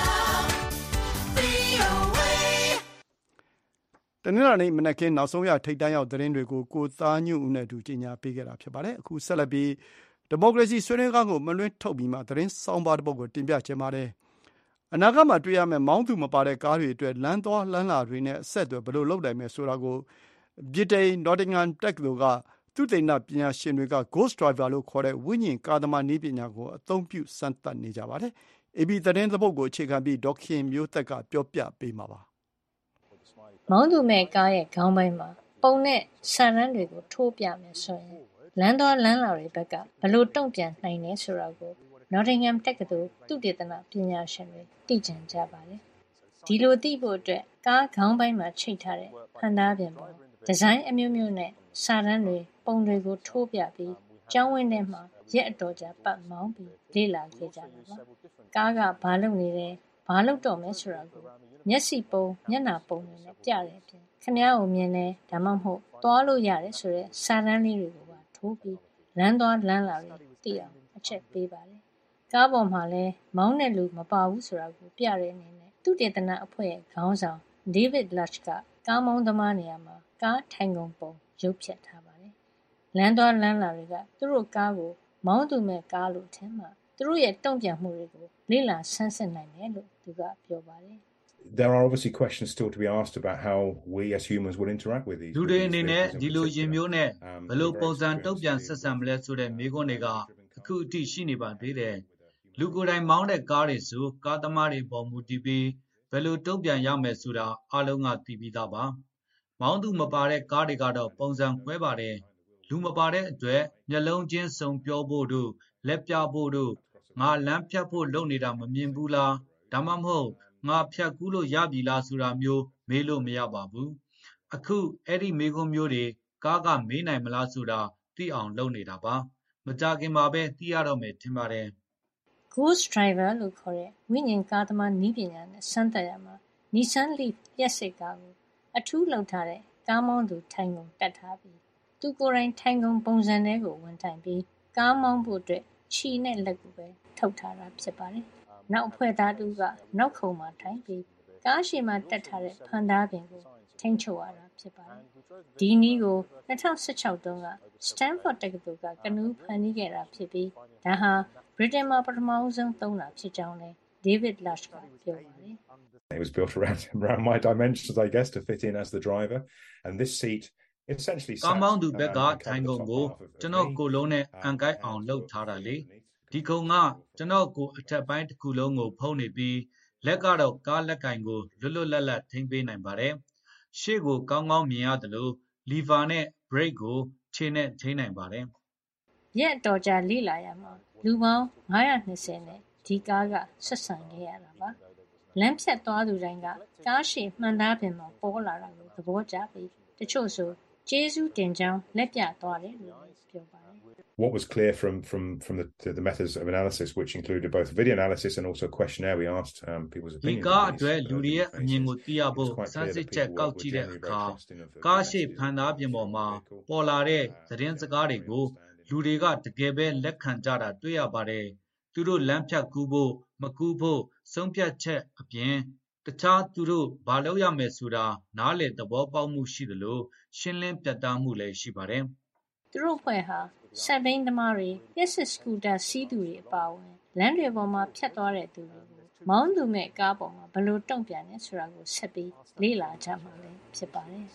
တနင်္လာနေ့မနက်ခင်းနောက်ဆုံးရထိပ်တန်းရောက်သတင်းတွေကိုကိုသားညွန့်ဦးနဲ့အတူကြီးညာပေးခဲ့တာဖြစ်ပါတယ်။အခုဆက်လက်ပြီးဒီမိုကရေစီဆွေးနွေးကားကိုမလွှင့်ထုတ်ပြီးမှသတင်းဆောင်းပါးတစ်ပုဒ်ကိုတင်ပြချင်ပါတယ်။အနာဂတ်မှာတွေ့ရမယ့်မောင်းသူမပါတဲ့ကားတွေအတွက်လမ်းသွားလမ်းလာတွေနဲ့အဆက်အသွယ်ဘယ်လိုလုပ်နိုင်မယ်ဆိုတာကိုဗြိတိန် Nottingham တက္ကသိုလ်ကသုတေသနပညာရှင်တွေက Ghost Driver လို့ခေါ်တဲ့ဝိညာဉ်ကားသမားနည်းပညာကိုအသုံးပြုစမ်းသပ်နေကြပါတယ်။ အေပီသတင်းတစ်ပုဒ်ကိုအခြေခံပြီးဒေါက်ခင်မျိုးသက်ကပြောပြပေးမှာပါ။မောင်းသူမဲ့ကားရဲ့ခေါင်းပိုင်းမှာပုံနဲ့စာတန်းတွေကိုထိုးပြမယ်ဆိုရင်လမ်းသွားလမ်းလာတွေဘက်ကဘယ်လိုတုံ့ပြန်နိုင်လဲဆိုတာကို Nottingham တက္ကသိုလ်သုတေသနပညာရှင်တွေသိချင်ကြပါတယ်။ဒီလိုသိဖို့အတွက်ကားခေါင်းပိုင်းမှာချိတ်ထားတဲ့ဖန်သားပြင်ပေါ်ဒီဇိုင်းအမျိုးမျိုးနဲ့စာတန်းတွေပုံတွေကိုထိုးပြပြီးကျောင်းဝင်းထဲမှာရက်အတော်ကြာပတ်မောင်းပြီးလေ့လာခဲ့ကြတာပါ။ကားကဘာလုပ်နေလဲဘာလုပ်တော့မယ်ဆိုတာကိုမျက်စိပုံမျက်နှာပုံတွေနဲ့ပြတဲ့အပြင်ခင်ဗျားကိုမြင်တယ်ဒါမှမဟုတ်သွားလို့ရတယ်ဆိုတဲ့စာတန်းလေးတွေကိုပါထိုးပြီးလမ်းသွားလမ်းလာတွေသိအောင်အချက်ပေးပါတယ်။ကားပေါ်မှာလည်းမောင်းတဲ့လူမပါဘူးဆိုတာကိုပြတဲ့အနေနဲ့သုတေသနအဖွဲ့ရဲ့ခေါင်းဆောင် David Lush ကကားမောင်းသမားနေရာမှာကားထိုင်ကုန်ပုံရုပ်ဖြတ်ထားပါတယ်။လမ်းသွားလမ်းလာတွေကသူတို့ကားကိုမောင်းသူမဲ့ကားလို့ထင်မှသူတို့ရဲ့တုံ့ပြန်မှုတွေကိုလေ့လာဆန်းစစ်နိုင်တယ်လို့သူကပြောပါတယ်။ There are obviously questions still to be asked about how we as humans will interact with these. လူတွေအနေနဲ့ဒီလိုရင်မျိုးနဲ့ဘယ်လိုပုံစံတုံ့ပြန်ဆက်ဆံမလဲဆိုတဲ့မေးခွန်းတွေကအခုအထိရှိနေပါသေးတယ်။လူကိုယ်တိုင်မောင်းတဲ့ကားတွေဆိုကားသမားတွေပေါ်မူတည်ပြီးဘယ်လိုတုံ့ပြန်ရမယ်ဆိုတာအားလုံးကသိပြီးသားပါ။မောင်းသူမပါတဲ့ကားတွေကတော့ပုံစံကွဲပါတယ်လူမပါတဲ့အတွက်မျက်လုံးချင်းစုံပြောဖို့တို့လက်ပြဖို့တို့ငါလမ်းဖြတ်ဖို့လုပ်နေတာမမြင်ဘူးလားဒါမှမဟုတ်ငါဖြတ်ကူးလို့ရပြီလားဆိုတာမျိုးမေးလို့မရပါဘူးအခုအဲ့ဒီမေးခွန်းမျိုးတွေကားကမေးနိုင်မလားဆိုတာသိအောင်လုပ်နေတာပါမကြခင်မှာပဲသိရတော့မယ်ထင်ပါတယ် Ghost Driver လို့ခေါ်တဲ့ဝိညာဉ်ကားသမားနည်းပညာနဲ့စမ်းသပ်ရမှာ Nissan Leaf လျှပ်စစ်ကားကိုအထူးလုပ်ထားတဲ့ကားမောင်းသူထိုင်ကုန်တက်ထားပြီးသူကိုယ်တိုင်ထိုင်ကုန်ပုံစံထဲကိုဝင်ထိုင်ပြီးကားမောင်းဖို့အတွက်ခြေနဲ့လက်ကိုပဲထုတ်ထားတာဖြစ်ပါတယ်။နောက်အဖွဲ့သားတူကနောက်ခုံမှာထိုင်ပြီးကားရှိမှတက်ထားတဲ့ဖန်သားပင်ကိုထိန်းချုပ်ရတာဖြစ်ပါတယ်။ဒီနည်းကို၂၀၁၆တုန်းက Stanford တက္ကသိုလ်ကကနဦးဖန်တီးခဲ့တာဖြစ်ပြီးဒါဟာ Britain မှာပထမဆုံးသုံးတာဖြစ်ကြောင်းလည်း David Lush ကပြောပါတယ်။ It was built around around my dimensions, I guess, to fit in as the driver. And this seat essentially ကားမောင်းသူဘက်ကထိုင်ကုန်ကိုကျွန်တော်ကိုယ်လုံးနဲ့အန်ကိုက်အောင်လှုပ်ထားတာလေဒီကုံကကျွန်တော်ကိုအထက်ပိုင်းတစ်ခုလုံးကိုဖုံးနေပြီးလက်ကတော့ကားလက်ကင်ကိုလွတ်လွတ်လပ်လပ်ထိန်းပေးနိုင်ပါတယ်ရှေ့ကိုကောင်းကောင်းမြင်ရတယ်လို့လီဗာနဲ့ဘရိတ်ကိုခြေနဲ့ထိန်းနိုင်ပါတယ်ရက်တော်ကြာလိလာရမှာလူပေါင်း၅၂၀နဲ့ဒီကားကဆက်ဆံခဲ့ရတာပါလမ်းဖြတ်သွားသူတိုင်းကကားရှိမှန်သားပင်မှာပေါ်လာတာကိုသဘောကျပြီးတချို့ဆိုကျေးဇူးတင်ကြောင်းလက်ပြသွားတယ်လို့ပြောပါတယ် What was clear from from from the the methods of analysis which included both video analysis and also questionnaire we asked um people's opinions ဒီကားအတွက်လူတွေရဲ့အမြင်ကိုသိရဖို့စမ်းစစ်ချက်ကောက်ကြည့်တဲ့အခါကားရှိဖန်သားပြင်ပေါ်မှာပေါ်လာတဲ့သတင်းစကားတွေကိုလူတွေကတကယ်ပဲလက်ခံကြတာတွေ့ရပါတယ်သူတို့လမ်းဖြတ်ကူးဖို့မကူးဖို့ဆုံးဖြတ်ချက်အပြင်တခြားသူတို့ဘာလုပ်ရမယ်ဆိုတာနားလေသဘောပေါက်မှုရှိတယ်လို့ရှင်းလင်းပြသမှုလည်းရှိပါတယ်သူတို့ဖွဲ့ဟာဆက်ဘိန်းသမားတွေလျှက်စစ်စကူတာစီးသူတွေအပါအဝင်လမ်းတွေပေါ်မှာဖြတ်သွားတဲ့သူတွေကိုမောင်းသူမဲ့ကားပေါ်မှာဘယ်လိုတုံ့ပြန်လဲဆိုတာကိုဆက်ပြီးလေ့လာကြမှာလည်းဖြစ်ပါတယ်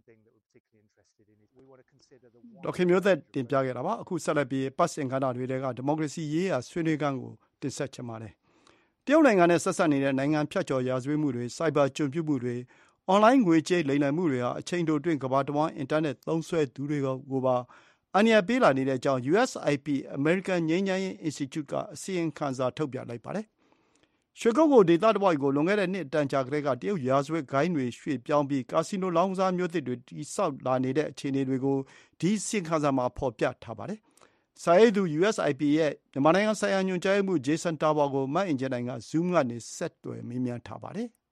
ဒေါက်ခင်မျိုးသက်တင်ပြခဲ့တာပါအခုဆက်လက်ပြီးပတ်စင်ခန္ဓာတွေကဒီမိုကရေစီရေးရာဆွေးနွေးခန်းကိုတင်ဆက်ချင်ပါတယ်တရုတ်နိုင်ငံနဲ့ဆက်ဆက်နေတဲ့နိုင်ငံဖြတ်ကျော်ရာဇဝတ်မှုတွေစိုက်ဘာကျွံပြုမှုတွေအွန်လိုင်းငွေကြေးလိမ်လည်မှုတွေဟာအချိန်တိုအတွင်းကမ္ဘာတဝန်းအင်တာနက်သုံးစွဲသူတွေကိုပါအန္တရာယ်ပေးလာနေတဲ့အကြောင်း ယူ အက်စ် အိုင် ပီ American ငြိမ်းချမ်းရေး Institute ကအစီရင်ခံစာထုတ်ပြန်လိုက်ပါတယ်။ရွှေကုက္ကိုဒေသတစ်ဝိုက်ကိုလွန်ခဲ့တဲ့နှစ်အတန်ကြာကတည်းကတရုတ်ရာဇဝတ်ဂိုဏ်းတွေရွှေ့ပြောင်းပြီးကာစီနိုလောင်းကစားမျိုးသစ်တွေတည်ဆောက်လာနေတဲ့အခြေအနေတွေကိုဒီအစီရင်ခံစာမှာဖော်ပြထားပါတယ်။စာရေးသူ ယူ အက်စ် အိုင် ပီ ရဲ့မြန်မာနိုင်ငံဆိုင်ရာညွှန်ကြားရေးမှူး Jason Tabor ကိုမအင်ကြင်းနိုင်က Zoom ကနေဆက်သွယ်မေးမြန်းထားပါတယ်။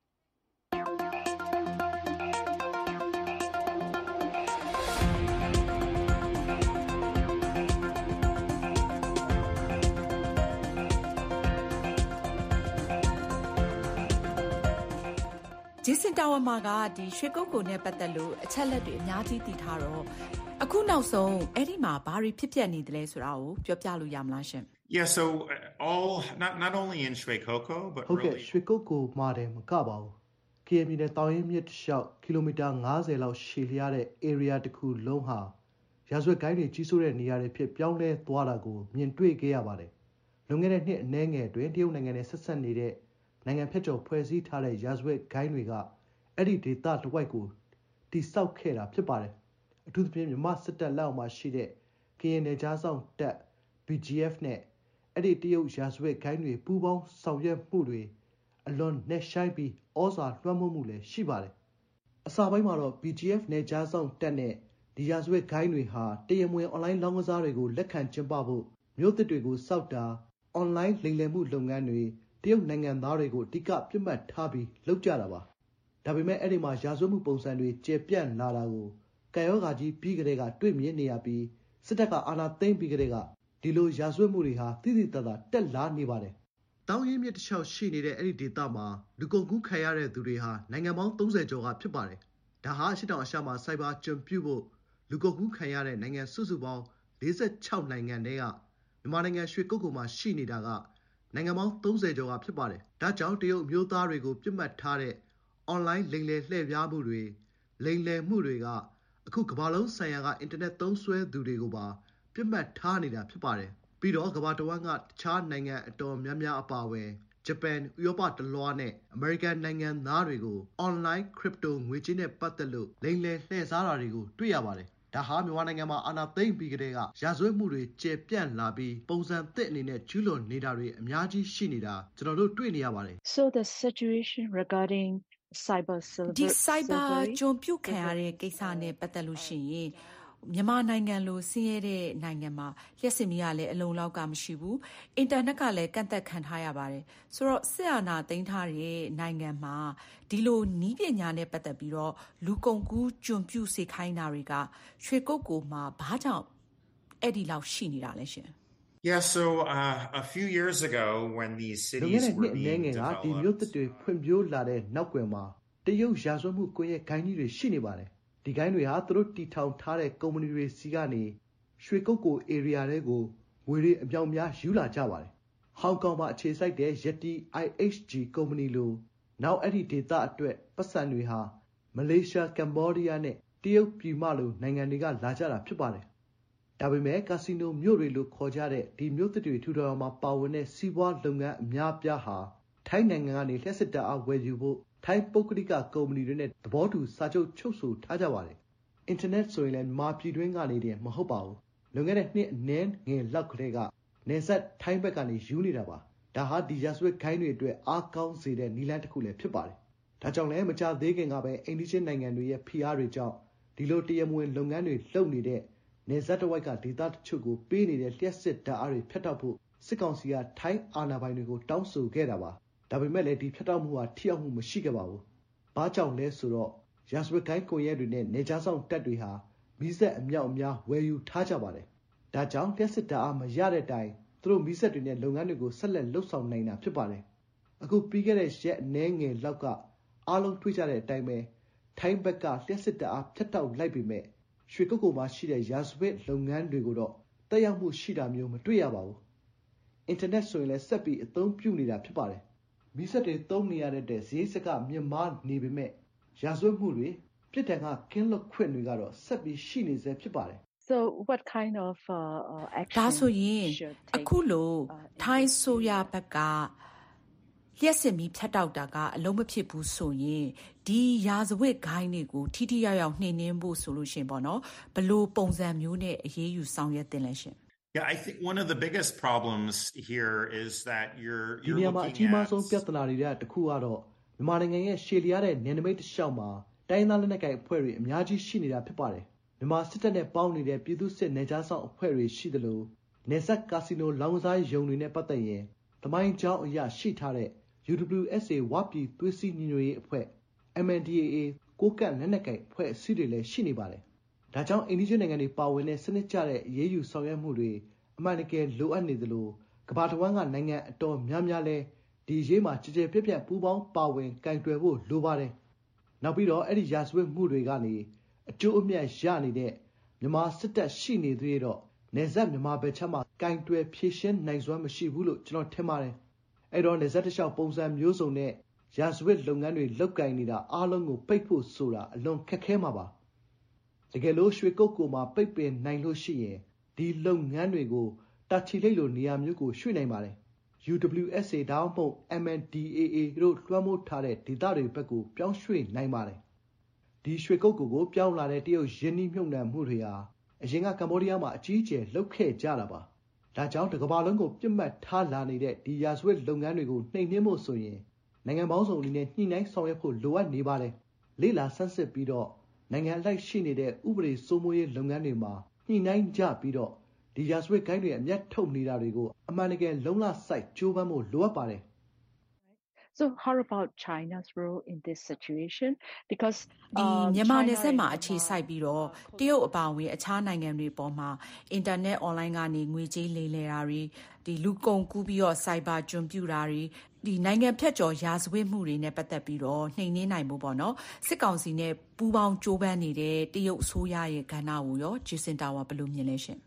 ဂျေဆင်တာဝါမာကဒီရွှေကုက္ကိုနဲ့ပတ်သက်လို့အချက်လက်တွေအများကြီးသိထားတော့အခုနောက်ဆုံးအဲ့ဒီမှာဘာတွေဖြစ်ပျက်နေတယ်လဲဆိုတာကိုပြောပြလို့ရမလားရှင် Yeah so all not not only in Shweikoko but ဟုတ်ကဲ့ရွှေကုက္ကိုမှာတယ်မကပါဘူး K M နဲ့တောင်ရင်မြစ်တစ်လျှောက်ကီလိုမီတာ၅၀လောက်ရှည်လျားတဲ့ area တစ်ခုလုံးဟာရာဇဝတ်ဂိုဏ်းတွေကြီးစိုးတဲ့နေရာတွေဖြစ်ပြောင်းလဲသွားတာကိုမြင်တွေ့ခဲ့ရပါတယ်လွန်ခဲ့တဲ့နှစ်အနည်းငယ်အတွင်းတရုတ်နိုင်ငံနဲ့ဆက်ဆက်နေတဲ့နိုင်ငံဖြတ်ကျော်ဖွဲ့စည်းထားတဲ့ရာဇဝတ်ဂိုဏ်းတွေကအဲ့ဒီဒေသတစ်ဝိုက်ကိုတိဆောက်ခဲ့တာဖြစ်ပါတယ်အထူးသဖြင့်မြန်မာစစ်တပ်လက်အောက်မှာရှိတဲ့ကရင်နယ်ခြားစောင့်တပ် B G F နဲ့အဲ့ဒီတရုတ်ရာဇဝတ်ဂိုဏ်းတွေပူးပေါင်းဆောင်ရွက်မှုတွေအလွန်နဲ့ရှိုင်းပြီးဩဇာလွှမ်းမိုးမှုလည်းရှိပါတယ်အစပိုင်းမှာတော့ B G F နယ်ခြားစောင့်တပ်နဲ့ဒီရာဇဝတ်ဂိုဏ်းတွေဟာတရမဝင်အွန်လိုင်းလောင်းကစားတွေကိုလက်ခံကျင်းပဖို့မြို့သစ်တွေကိုစောက်တာအွန်လိုင်းလိမ်လည်မှုလုပ်ငန်းတွေတရုတ်နိုင်ငံသားတွေကိုအဓိကပြစ်မှတ်ထားပြီးလုပ်ကြတာပါဒါပေမဲ့အဲ့ဒီမှာရာဇဝတ်မှုပုံစံတွေကျေပြန့်လာတာကိုကံရောဂါကြီးပြီးကလေးကတွေ့မြင်နေရပြီးစစ်တပ်ကအာဏာသိမ်းပြီးကလေးကဒီလိုရာဇဝတ်မှုတွေဟာတိတိတတ်တာတက်လာနေပါတယ်။တောင်ရင်မြစ်တစ်လျှောက်ရှိနေတဲ့အဲ့ဒီဒေသမှာလူကုန်ကူးခံရတဲ့သူတွေဟာနိုင်ငံပေါင်းသုံးဆယ်ကျော်ကဖြစ်ပါတယ်။ဒါဟာအရှေ့တောင်အာရှမှာစိုက်ဘာကျွံပြုဖို့လူကုန်ကူးခံရတဲ့နိုင်ငံစုစုပေါင်း၄၆နိုင်ငံတည်းကမြန်မာနိုင်ငံရွှေကုက္ကိုမှာရှိနေတာကနိုင်ငံပေါင်းသုံးဆယ်ကျော်ကဖြစ်ပါတယ်။ဒါကြောင့်တရုတ်မျိုးသားတွေကိုပြစ်မှတ်ထားတဲ့အွန်လိုင်းလိမ်လည်လှည့်ပြားမှုတွေလိမ်လည်မှုတွေကအခုကမ္ဘာလုံးဆိုင်ရာကအင်တာနက်သုံးစွဲသူတွေကိုပါပြစ်မှတ်ထားနေတာဖြစ်ပါတယ်ပြီးတော့ကမ္ဘာတဝန်းကတခြားနိုင်ငံအတော်များများအပါအဝင်ဂျပန်ဥရောပတလွှားနဲ့အမေရိကန်နိုင်ငံသားတွေကိုအွန်လိုင်းခရစ်ပတိုငွေကြေးနဲ့ပတ်သက်လို့လိမ်လည်လှည့်စားတာတွေကိုတွေ့ရပါတယ်ဒဒါဟာမြန်မာနိုင်ငံမှာအာဏာသိမ်းပြီးကတည်းကရာဇဝတ်မှုတွေကျေပြန့်လာပြီးပုံစံသစ်အနေနဲ့ကျူးလွန်နေတာတွေအများကြီးရှိနေတာကျွန်တော်တို့တွေ့နေရပါတယ် So the situation regarding cyber silver ဒီ cyber ကျွံပြုတ်ခံရတဲ့ကိစ္စနဲ့ပတ်သက်လို့ရှိရင်မြန်မာနိုင်ငံလိုဆင်းရဲတဲ့နိုင်ငံမှာလျှက်စစ်မီးကလည်းအလုံးလောက်ကမရှိဘူးအင်တာနက်ကလည်းကန့်သက်ခံထားရပါတယ်ဆိုတော့စစ်အာဏာသိမ်းထားတဲ့နိုင်ငံမှာဒီလိုနီးပညာနဲ့ပတ်သက်ပြီးတော့လူကုန်ကူးကျွံပြုတ်စေခိုင်းတာတွေကရွှေကုတ်ကိုမှာဘာကြောင့်အဲ့ဒီလောက်ရှိနေတာလဲရှင် Yeah, so uh, a few years ago when these cities were being developed ဒီမြို့တွေဖွံ့ဖြိုးလာတဲ့နောက်ကွယ်မှာတရုတ်ရာဇဝတ်မှုကွန်ရက်ဂိုင်းကြီးတွေရှိနေပါတယ်ဒီဂိုင်းတွေဟာသူတို့တီထောင်ထားတဲ့ကုမ္ပဏီတွေစီကနေရွှေကုတ်ကို area တွေကိုငွေတွေအပြောင်းများယူလာကြပါတယ်ဟောင်ကောင်မှာအခြေစိုက်တဲ့ Yeti I H G ကုမ္ပဏီလိုနောက်အဲ့ဒီဒေသအတွက်ပတ်စံတွေဟာမလေးရှားကမ်ဘောဒီးယားနဲ့တရုတ်ပြည်မလိုနိုင်ငံတွေကလာကြတာဖြစ်ပါတယ်ဒါပေမဲ့ကာစီနိုမြို့တွေလို့ခေါ်ကြတဲ့ဒီမြို့သစ်တွေထူထောင်မှာပါဝင်တဲ့စီးပွားလုပ်ငန်းအများပြားဟာထိုင်းနိုင်ငံကနေလျှက်စစ်တပ်အားဝယ်ယူဖို့ထိုင်းပုဂ္ဂလိကကုမ္ပဏီတွေနဲ့သဘောတူစာချုပ်ချုပ်ဆိုထားကြပါတယ်။အင်တာနက်ဆိုရင်လည်းမြန်မာပြည်တွင်းကနေတည်းမဟုတ်ပါဘူး။လွန်ခဲ့တဲ့နှစ်အနည်းငယ်လောက်ကလေးကနေဆက်ထိုင်းဘက်ကနေယူနေတာပါ။ဒါဟာဒီရာဇဝတ်ခိုင်းတွေအတွက်အားကောင်းစေတဲ့နည်းလမ်းတစ်ခုလည်းဖြစ်ပါတယ်။ဒါကြောင့်လည်းမကြာသေးခင်ကပဲအိန္ဒိယနိုင်ငံတွေရဲ့ဖိအားတွေကြောင့်ဒီလိုတရမဝင်လုပ်ငန်းတွေလုပ်နေတဲ့နေဆက်တဝိုက်ကဒေသတချို့ကိုပေးနေတဲ့လျှက်စစ်ဓာတ်အားတွေဖျက်တောက်ဖို့စစ်ကောင်စီကထိုင်းအာဏာပိုင်တွေကိုတောင်းဆိုခဲ့တာပါ။ဒါပေမဲ့လည်းဒီဖျက်တောက်မှုဟာထိရောက်မှုမရှိခဲ့ပါဘူး။ဘာကြောင့်လဲဆိုတော့ရာဇဝတ်ကိုင်းကွန်ရက်တွေနဲ့နေကြားဆောင်တပ်တွေဟာမီးစက်အမြောက်အများဝယ်ယူထားကြပါတယ်။ဒါကြောင့်လျှက်စစ်ဓာတ်အားမရတဲ့တိုင်သူတို့မီးစက်တွေနဲ့လုပ်ငန်းတွေကိုဆက်လက်လှုပ်ဆောင်နိုင်တာဖြစ်ပါတယ်။အခုပြီးခဲ့တဲ့ရက်အနည်းငယ်လောက်ကအားလုံးတွေ့ကြတဲ့အတိုင်းပဲထိုင်းဘက်ကလျှက်စစ်ဓာတ်အားဖျက်တောက်လိုက်ပေမဲ့ရွှေကုတ်ကိုမှာရှိတဲ့ရာဇဝတ်လုပ်ငန်းတွေကိုတော့တက်ရောက်မှုရှိတာမျိုးမတွေ့ရပါဘူး။အင်တာနက်ဆိုရင်လည်းဆက်ပြီးအသုံးပြုနေတာဖြစ်ပါတယ်။မီးစက်တွေသုံးနေရတဲ့ဈေးစကမြင့်မားနေပေမဲ့ရာဇဝတ်မှုတွေပြစ်ဒဏ်ကကင်းလွတ်ခွင့်တွေကတော့ဆက်ပြီးရှိနေစေဖြစ်ပါတယ်။ So what kind of uh, action ဒါဆိုရင်အခုလိုထိုင်းဆိုရဘက်ကလျှက်စစ်မီးဖြတ်တောက်တာကအလုံးမဖြစ်ဘူးဆိုရင်ဒီရာဇဝတ်ဂိုင်းတွေကိုထိထိရောက်ရောက်နှိမ်နင်းဖို့ဆိုလို့ရှင်ပေါ့နော်ဘလို့ပုံစံမျိုးနဲ့အရေးယူဆောင်ရွက်တင်လဲရှင် Yeah, I think one of the biggest problems here is that you're you're looking at ဒီနေရာမှာအကြီးမားဆုံးပြဿနာတွေကတစ်ခုကတော့မြန်မာနိုင်ငံရဲ့ရှေ့လျားတဲ့နယ်နိမိတ်တစ်လျှောက်မှာတိုင်းသားလက်နက်ကိုင်အဖွဲ့တွေအများကြီးရှိနေတာဖြစ်ပါတယ်မြန်မာစစ်တပ်နဲ့ပေါင်းနေတဲ့ပြည်သူ့စစ်နယ်ခြားဆောင်အဖွဲ့တွေရှိသလိုနေဆက်ကာစီနိုလောင်စာရုံတွေနဲ့ပတ်သက်ရင်သမိုင်းကြောင်းအရာရှိထားတဲ့ U W S A ဝပြည်သွေးစည်းညီညွတ်ရေးအဖွဲ့ M N D A A ကိုကန့်လက်နက်ကိုင်အဖွဲ့အစည်းတွေလည်းရှိနေပါတယ်။ဒါကြောင့်အိန္ဒိယနိုင်ငံတွေပါဝင်တဲ့စနစ်ကျတဲ့အရေးယူဆောင်ရွက်မှုတွေအမှန်တကယ်လိုအပ်နေသလိုကမ္ဘာတစ်ဝန်းကနိုင်ငံအတော်များများလဲဒီရေးမှာကြည်ကြဲပြည့်ပြည့်ပူးပေါင်းပါဝင်ကင်တွယ်ဖို့လိုပါတယ်။နောက်ပြီးတော့အဲ့ဒီရာဇဝတ်မှုတွေကနေအကျိုးအမြတ်ရနေတဲ့မြန်မာစစ်တပ်ရှိနေသေးတော့နေဆက်မြန်မာဘက်ခြမ်းမှာကင်တွယ်ဖြည့်ရှင်းနိုင်စွမ်းမရှိဘူးလို့ကျွန်တော်ထင်ပါတယ်။အဲ့တော့နေဆက်တခြားပုံစံမျိုးစုံနဲ့ရာဇဝတ်လုပ်ငန်းတွေလုတ်ကင်နေတာအားလုံးကိုပိတ်ဖို့ဆိုတာအလွန်ခက်ခဲမှာပါ။တကယ်လို့ရွှေကုတ်ကိုမှာပိတ်ပင်နိုင်လို့ရှိရင်ဒီလုပ်ငန်းတွေကိုတာချီလိတ်လိုနေရာမျိုးကိုရွှေ့နိုင်ပါတယ်။ U W S A တောင်းဖို့ M N D A A တို့လွှမ်းမိုးထားတဲ့ဒေသတွေဘက်ကိုပြောင်းရွှေ့နိုင်ပါတယ်။ဒီရွှေကုတ်ကိုကိုပြောင်းလာတဲ့တရုတ်ရင်းနှီးမြှုပ်နှံမှုတွေဟာအရင်ကကမ္ဘောဒီးယားမှာအကြီးအကျယ်လှုပ်ခဲ့ကြတာပါ။ဒါကြောင့်တစ်ကမ္ဘာလုံးကိုပြစ်မှတ်ထားလာနေတဲ့ဒီရာဇဝတ်လုပ်ငန်းတွေကိုနှိမ်နင်းဖို့ဆိုရင်နိုင်ငံပေါင်းစုံအနေနဲ့ညှိနှိုင်းဆောင်ရွက်ဖို့လိုအပ်နေပါတယ်။လေ့လာဆန်းစစ်ပြီးတော့နိုင်ငံအလိုက်ရှိနေတဲ့ဥပဒေစိုးမိုးရေးလုပ်ငန်းတွေမှာညှိနှိုင်းကြပြီးတော့ဒီရာဇဝတ်ဂိုင်းတွေအမျက်ထုတ်နေတာတွေကိုအမှန်တကယ်လုံးလစိုက်ကြိုးပမ်းဖို့လိုအပ်ပါတယ်။ So how about China's role in this situation? Because ဒီမြန်မာနယ်စပ်မှာအခြေစိုက်ပြီးတော့တရုတ်အပါအဝင်အခြားနိုင်ငံတွေပေါ်မှာအင်တာနက်အွန်လိုင်းကနေငွေကြေးလိမ်လည်တာတွေဒီလူကုန်ကူးပြီးတော့စိုက်ဘာကျွံပြူတာတွေဒီနိုင်ငံဖြတ်ကျော်ရာဇဝတ်မှုတွေနဲ့ပတ်သက်ပြီးတော့နှိမ်နင်းနိုင်ဖို့ပေါ့နော်စစ်ကောင်စီနဲ့ပူးပေါင်းကြိုးပမ်းနေတဲ့တရုတ်အစိုးရရဲ့ကဏ္ဍကိုရောဂျေဆင်တာဝါဘယ်လိုမြင်လဲရှင်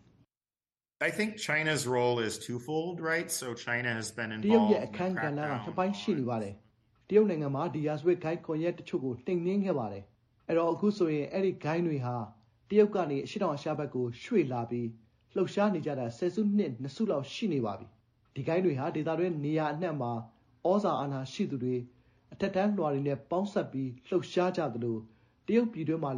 I think China's role is twofold, right? So China has been involved. တရုတ်ရဲ့အခန်းကဏ္ဍကနှစ်ပိုင်းရှိနေပါတယ်။တရုတ်နိုင်ငံမှာဒီရာဇဝတ်ဂိုင်းကွန်ရက်တချို့ကိုနှိမ်နင်းခဲ့ပါတယ်။အဲ့တော့အခုဆိုရင်အဲ့ဒီဂိုင်းတွေဟာတရုတ်ကနေအရှေ့တောင်အာရှဘက်ကိုရွှေ့လာပြီးလှုပ်ရှားနေကြတာဆယ်စုနှစ်နှစ်စုလောက်ရှိနေပါပြီ။ဒီဂိုင်းတွေဟာဒေသတွင်းနေရာအနှံ့မှာဩဇာအာဏာရှိသူတွေအထက်တန်းလွှာတွေနဲ့ပေါင်းဆက်ပြီးလှုပ်ရှားကြသလိုတရုတ်ပြည်တွင်းမှာလည်း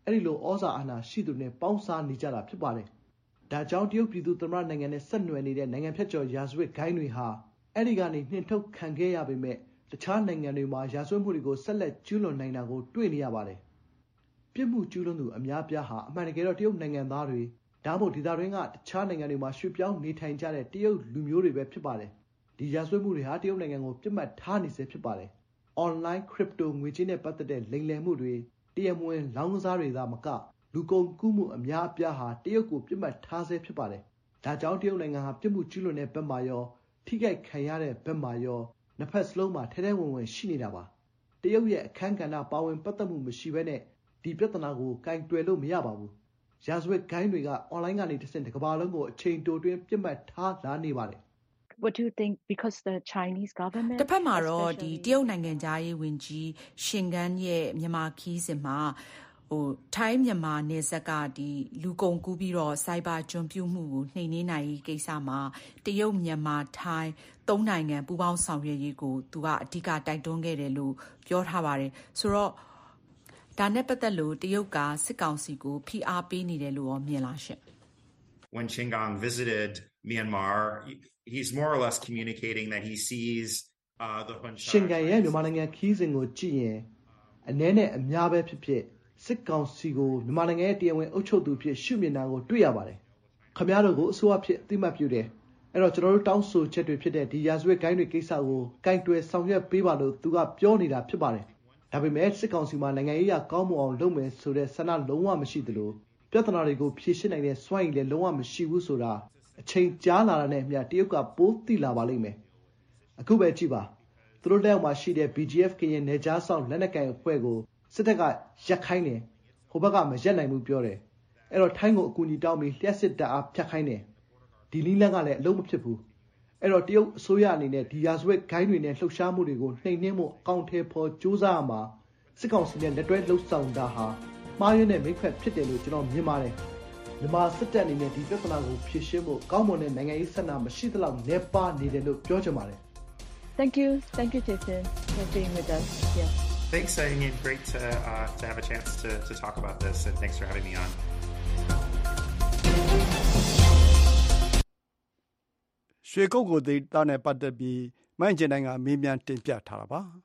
အဲ့ဒီလိုဩဇာအာဏာရှိသူနဲ့ပေါင်းစားနေကြတာဖြစ်ပါတယ်။ဒါကြောင့်တရုတ်ပြည်သူ့သမ္မတနိုင်ငံနဲ့ဆက်နွယ်နေတဲ့နိုင်ငံဖြတ်ကျော်ရာဇဝတ်ဂိုဏ်းတွေဟာအဲ့ဒီကနေနှင်ထုတ်ခံခဲ့ရပေမဲ့တခြားနိုင်ငံတွေမှာရာဇဝတ်မှုတွေကိုဆက်လက်ကျူးလွန်နိုင်တာကိုတွေ့နေရပါတယ်။ပြစ်မှုကျူးလွန်သူအများပြားဟာအမှန်တကယ်တော့တရုတ်နိုင်ငံသားတွေဒါမှမဟုတ်ဒေသတွင်းကတခြားနိုင်ငံတွေမှာရွှေ့ပြောင်းနေထိုင်ကြတဲ့တရုတ်လူမျိုးတွေပဲဖြစ်ပါတယ်။ဒီရာဇဝတ်မှုတွေဟာတရုတ်နိုင်ငံကိုပြစ်မှတ်ထားနေစေဖြစ်ပါတယ်။ online crypto ငွေကြေးနဲ့ပတ်သက်တဲ့လိမ်လည်မှုတွေတရားမဝင်လောင်းကစားတွေသာမကလူကုန်ကူးမှုအများအပြားဟာတရုတ်ကိုပြစ်မှတ်ထားစေဖြစ်ပါတယ်။ဒါကြောင့်တရုတ်နိုင်ငံဟာပြစ်မှုကျူးလွန်တဲ့ဘက်မှာရောထိခိုက်ခံရတဲ့ဘက်မှာရောနှစ်ဖက်စလုံးမှာထဲထဲဝင်ဝင်ရှိနေတာပါ။တရုတ်ရဲ့အခန်းကဏ္ဍပါဝင်ပတ်သက်မှုမရှိဘဲနဲ့ဒီပြဿနာကိုကင်တွယ်လို့မရပါဘူး။ရာဇဝတ်ဂိုဏ်းတွေက online ကနေတစ်ဆင့်တစ်ကမ္ဘာလုံးကိုအချိန်တိုတွင်းပြစ်မှတ်ထားလာနေပါတယ်။ What do you think? Because the Chinese government တစ်ဖက်မှာတော့ဒီတရုတ်နိုင်ငံသားရေးဝန်ကြီးရှင်ဂန်းရဲ့မြန်မာခီးစဉ်မှာဟိုထိုင်းမြန်မာနယ်စပ်ကဒီလူကုန်ကူးပြီးတော့စိုက်ဘာကျွန်းပြုမှုကိုနှိမ်နင်းနိုင်ရေးကိစ္စမှာတရုတ်မြန်မာထိုင်းသုံးနိုင်ငံပူးပေါင်းဆောင်ရွက်ရေးကိုသူကအဓိကတိုက်တွန်းခဲ့တယ်လို့ပြောထားပါတယ်ဆိုတော့ဒါနဲ့ပတ်သက်လို့တရုတ်ကစစ်ကောင်စီကိုဖိအားပေးနေတယ်လို့ရောမြင်လားရှင့် When Qin Gang visited Myanmar, he's more or less communicating that he sees uh, the Hunshan ရှင်ဂန်ရဲ့မြန်မာနိုင်ငံခီးစဉ်ကိုကြည့်ရင်အနည်းနဲ့အများပဲဖြစ်ဖြစ်စစ်ကောင်စီကိုမြန်မာနိုင်ငံရဲ့တရားဝင်အုပ်ချုပ်သူဖြစ်ရှုမြင်တာကိုတွေ့ရပါတယ်။ခင်ဗျားတို့ကိုအစိုးရဖြစ်အသိမှတ်ပြုတယ်။အဲ့တော့ကျွန်တော်တို့တောင်းဆိုချက်တွေဖြစ်တဲ့ဒီရာဇဝတ်ဂိုဏ်းတွေကိစ္စကိုကင်တွယ်ဆောင်ရွက်ပေးပါလို့သူကပြောနေတာဖြစ်ပါတယ်။ဒါပေမဲ့စစ်ကောင်စီမှာနိုင်ငံရေးအရကောင်းမွန်အောင်လုပ်မယ်ဆိုတဲ့ဆန္ဒလုံးဝမရှိသလိုပြဿနာတွေကိုဖြေရှင်းနိုင်တဲ့စွမ်းရည်လည်းလုံးဝမရှိဘူးဆိုတာအချိန်ကြာလာတာနဲ့အမျှတရုတ်ကပိုးသိလာပါလိမ့်မယ်။အခုပဲကြည့်ပါသူတို့လက်အောက်မှာရှိတဲ့ B G F ကရင်နယ်ကြားဆောင်လက်နက်ကိုင်အဖွဲ့ကိုစစ်တပ်ကရက်ခိုင်းတယ်ဟိုဘက်ကမရက်နိုင်ဘူးပြောတယ်အဲ့တော့ထိုင်းကိုအကူအညီတောင်းပြီးလျှက်စစ်တပ်အားဖြတ်ခိုင်းတယ်ဒီနည်းလမ်းကလည်းအလုံးမဖြစ်ဘူးအဲ့တော့တရုတ်အစိုးရအနေနဲ့ဒီရာဇဝတ်ဂိုဏ်းတွေနဲ့လှုပ်ရှားမှုတွေကိုနှိမ်နင်းမှုအကောင့်ထဲပေါ်စူးစမ်းရမှာစစ်ကောင်စီနဲ့လက်တွဲလှုပ်ဆောင်တာဟာမှားယွင်းတဲ့မိတ်ဖက်ဖြစ်တယ်လို့ကျွန်တော်မြင်ပါတယ်မြန်မာစစ်တပ်အနေနဲ့ဒီပြဿနာကိုဖြေရှင်းဖို့ကောင်းမွန်တဲ့နိုင်ငံရေးဆန္ဒမရှိသလောက်နေပါနေတယ်လို့ပြောချင်ပါတယ် Thank you thank you Jason for being with us yeah Thanks, Ian. Great to uh, to have a chance to to talk about this, and thanks for having me on. ရွှေကုတ်ကိုဒေသနဲ့ပတ်သက်ပြီးမိုင်းကျင်တိုင်းကမေးမြန်းတင်ပြထားတာပါ။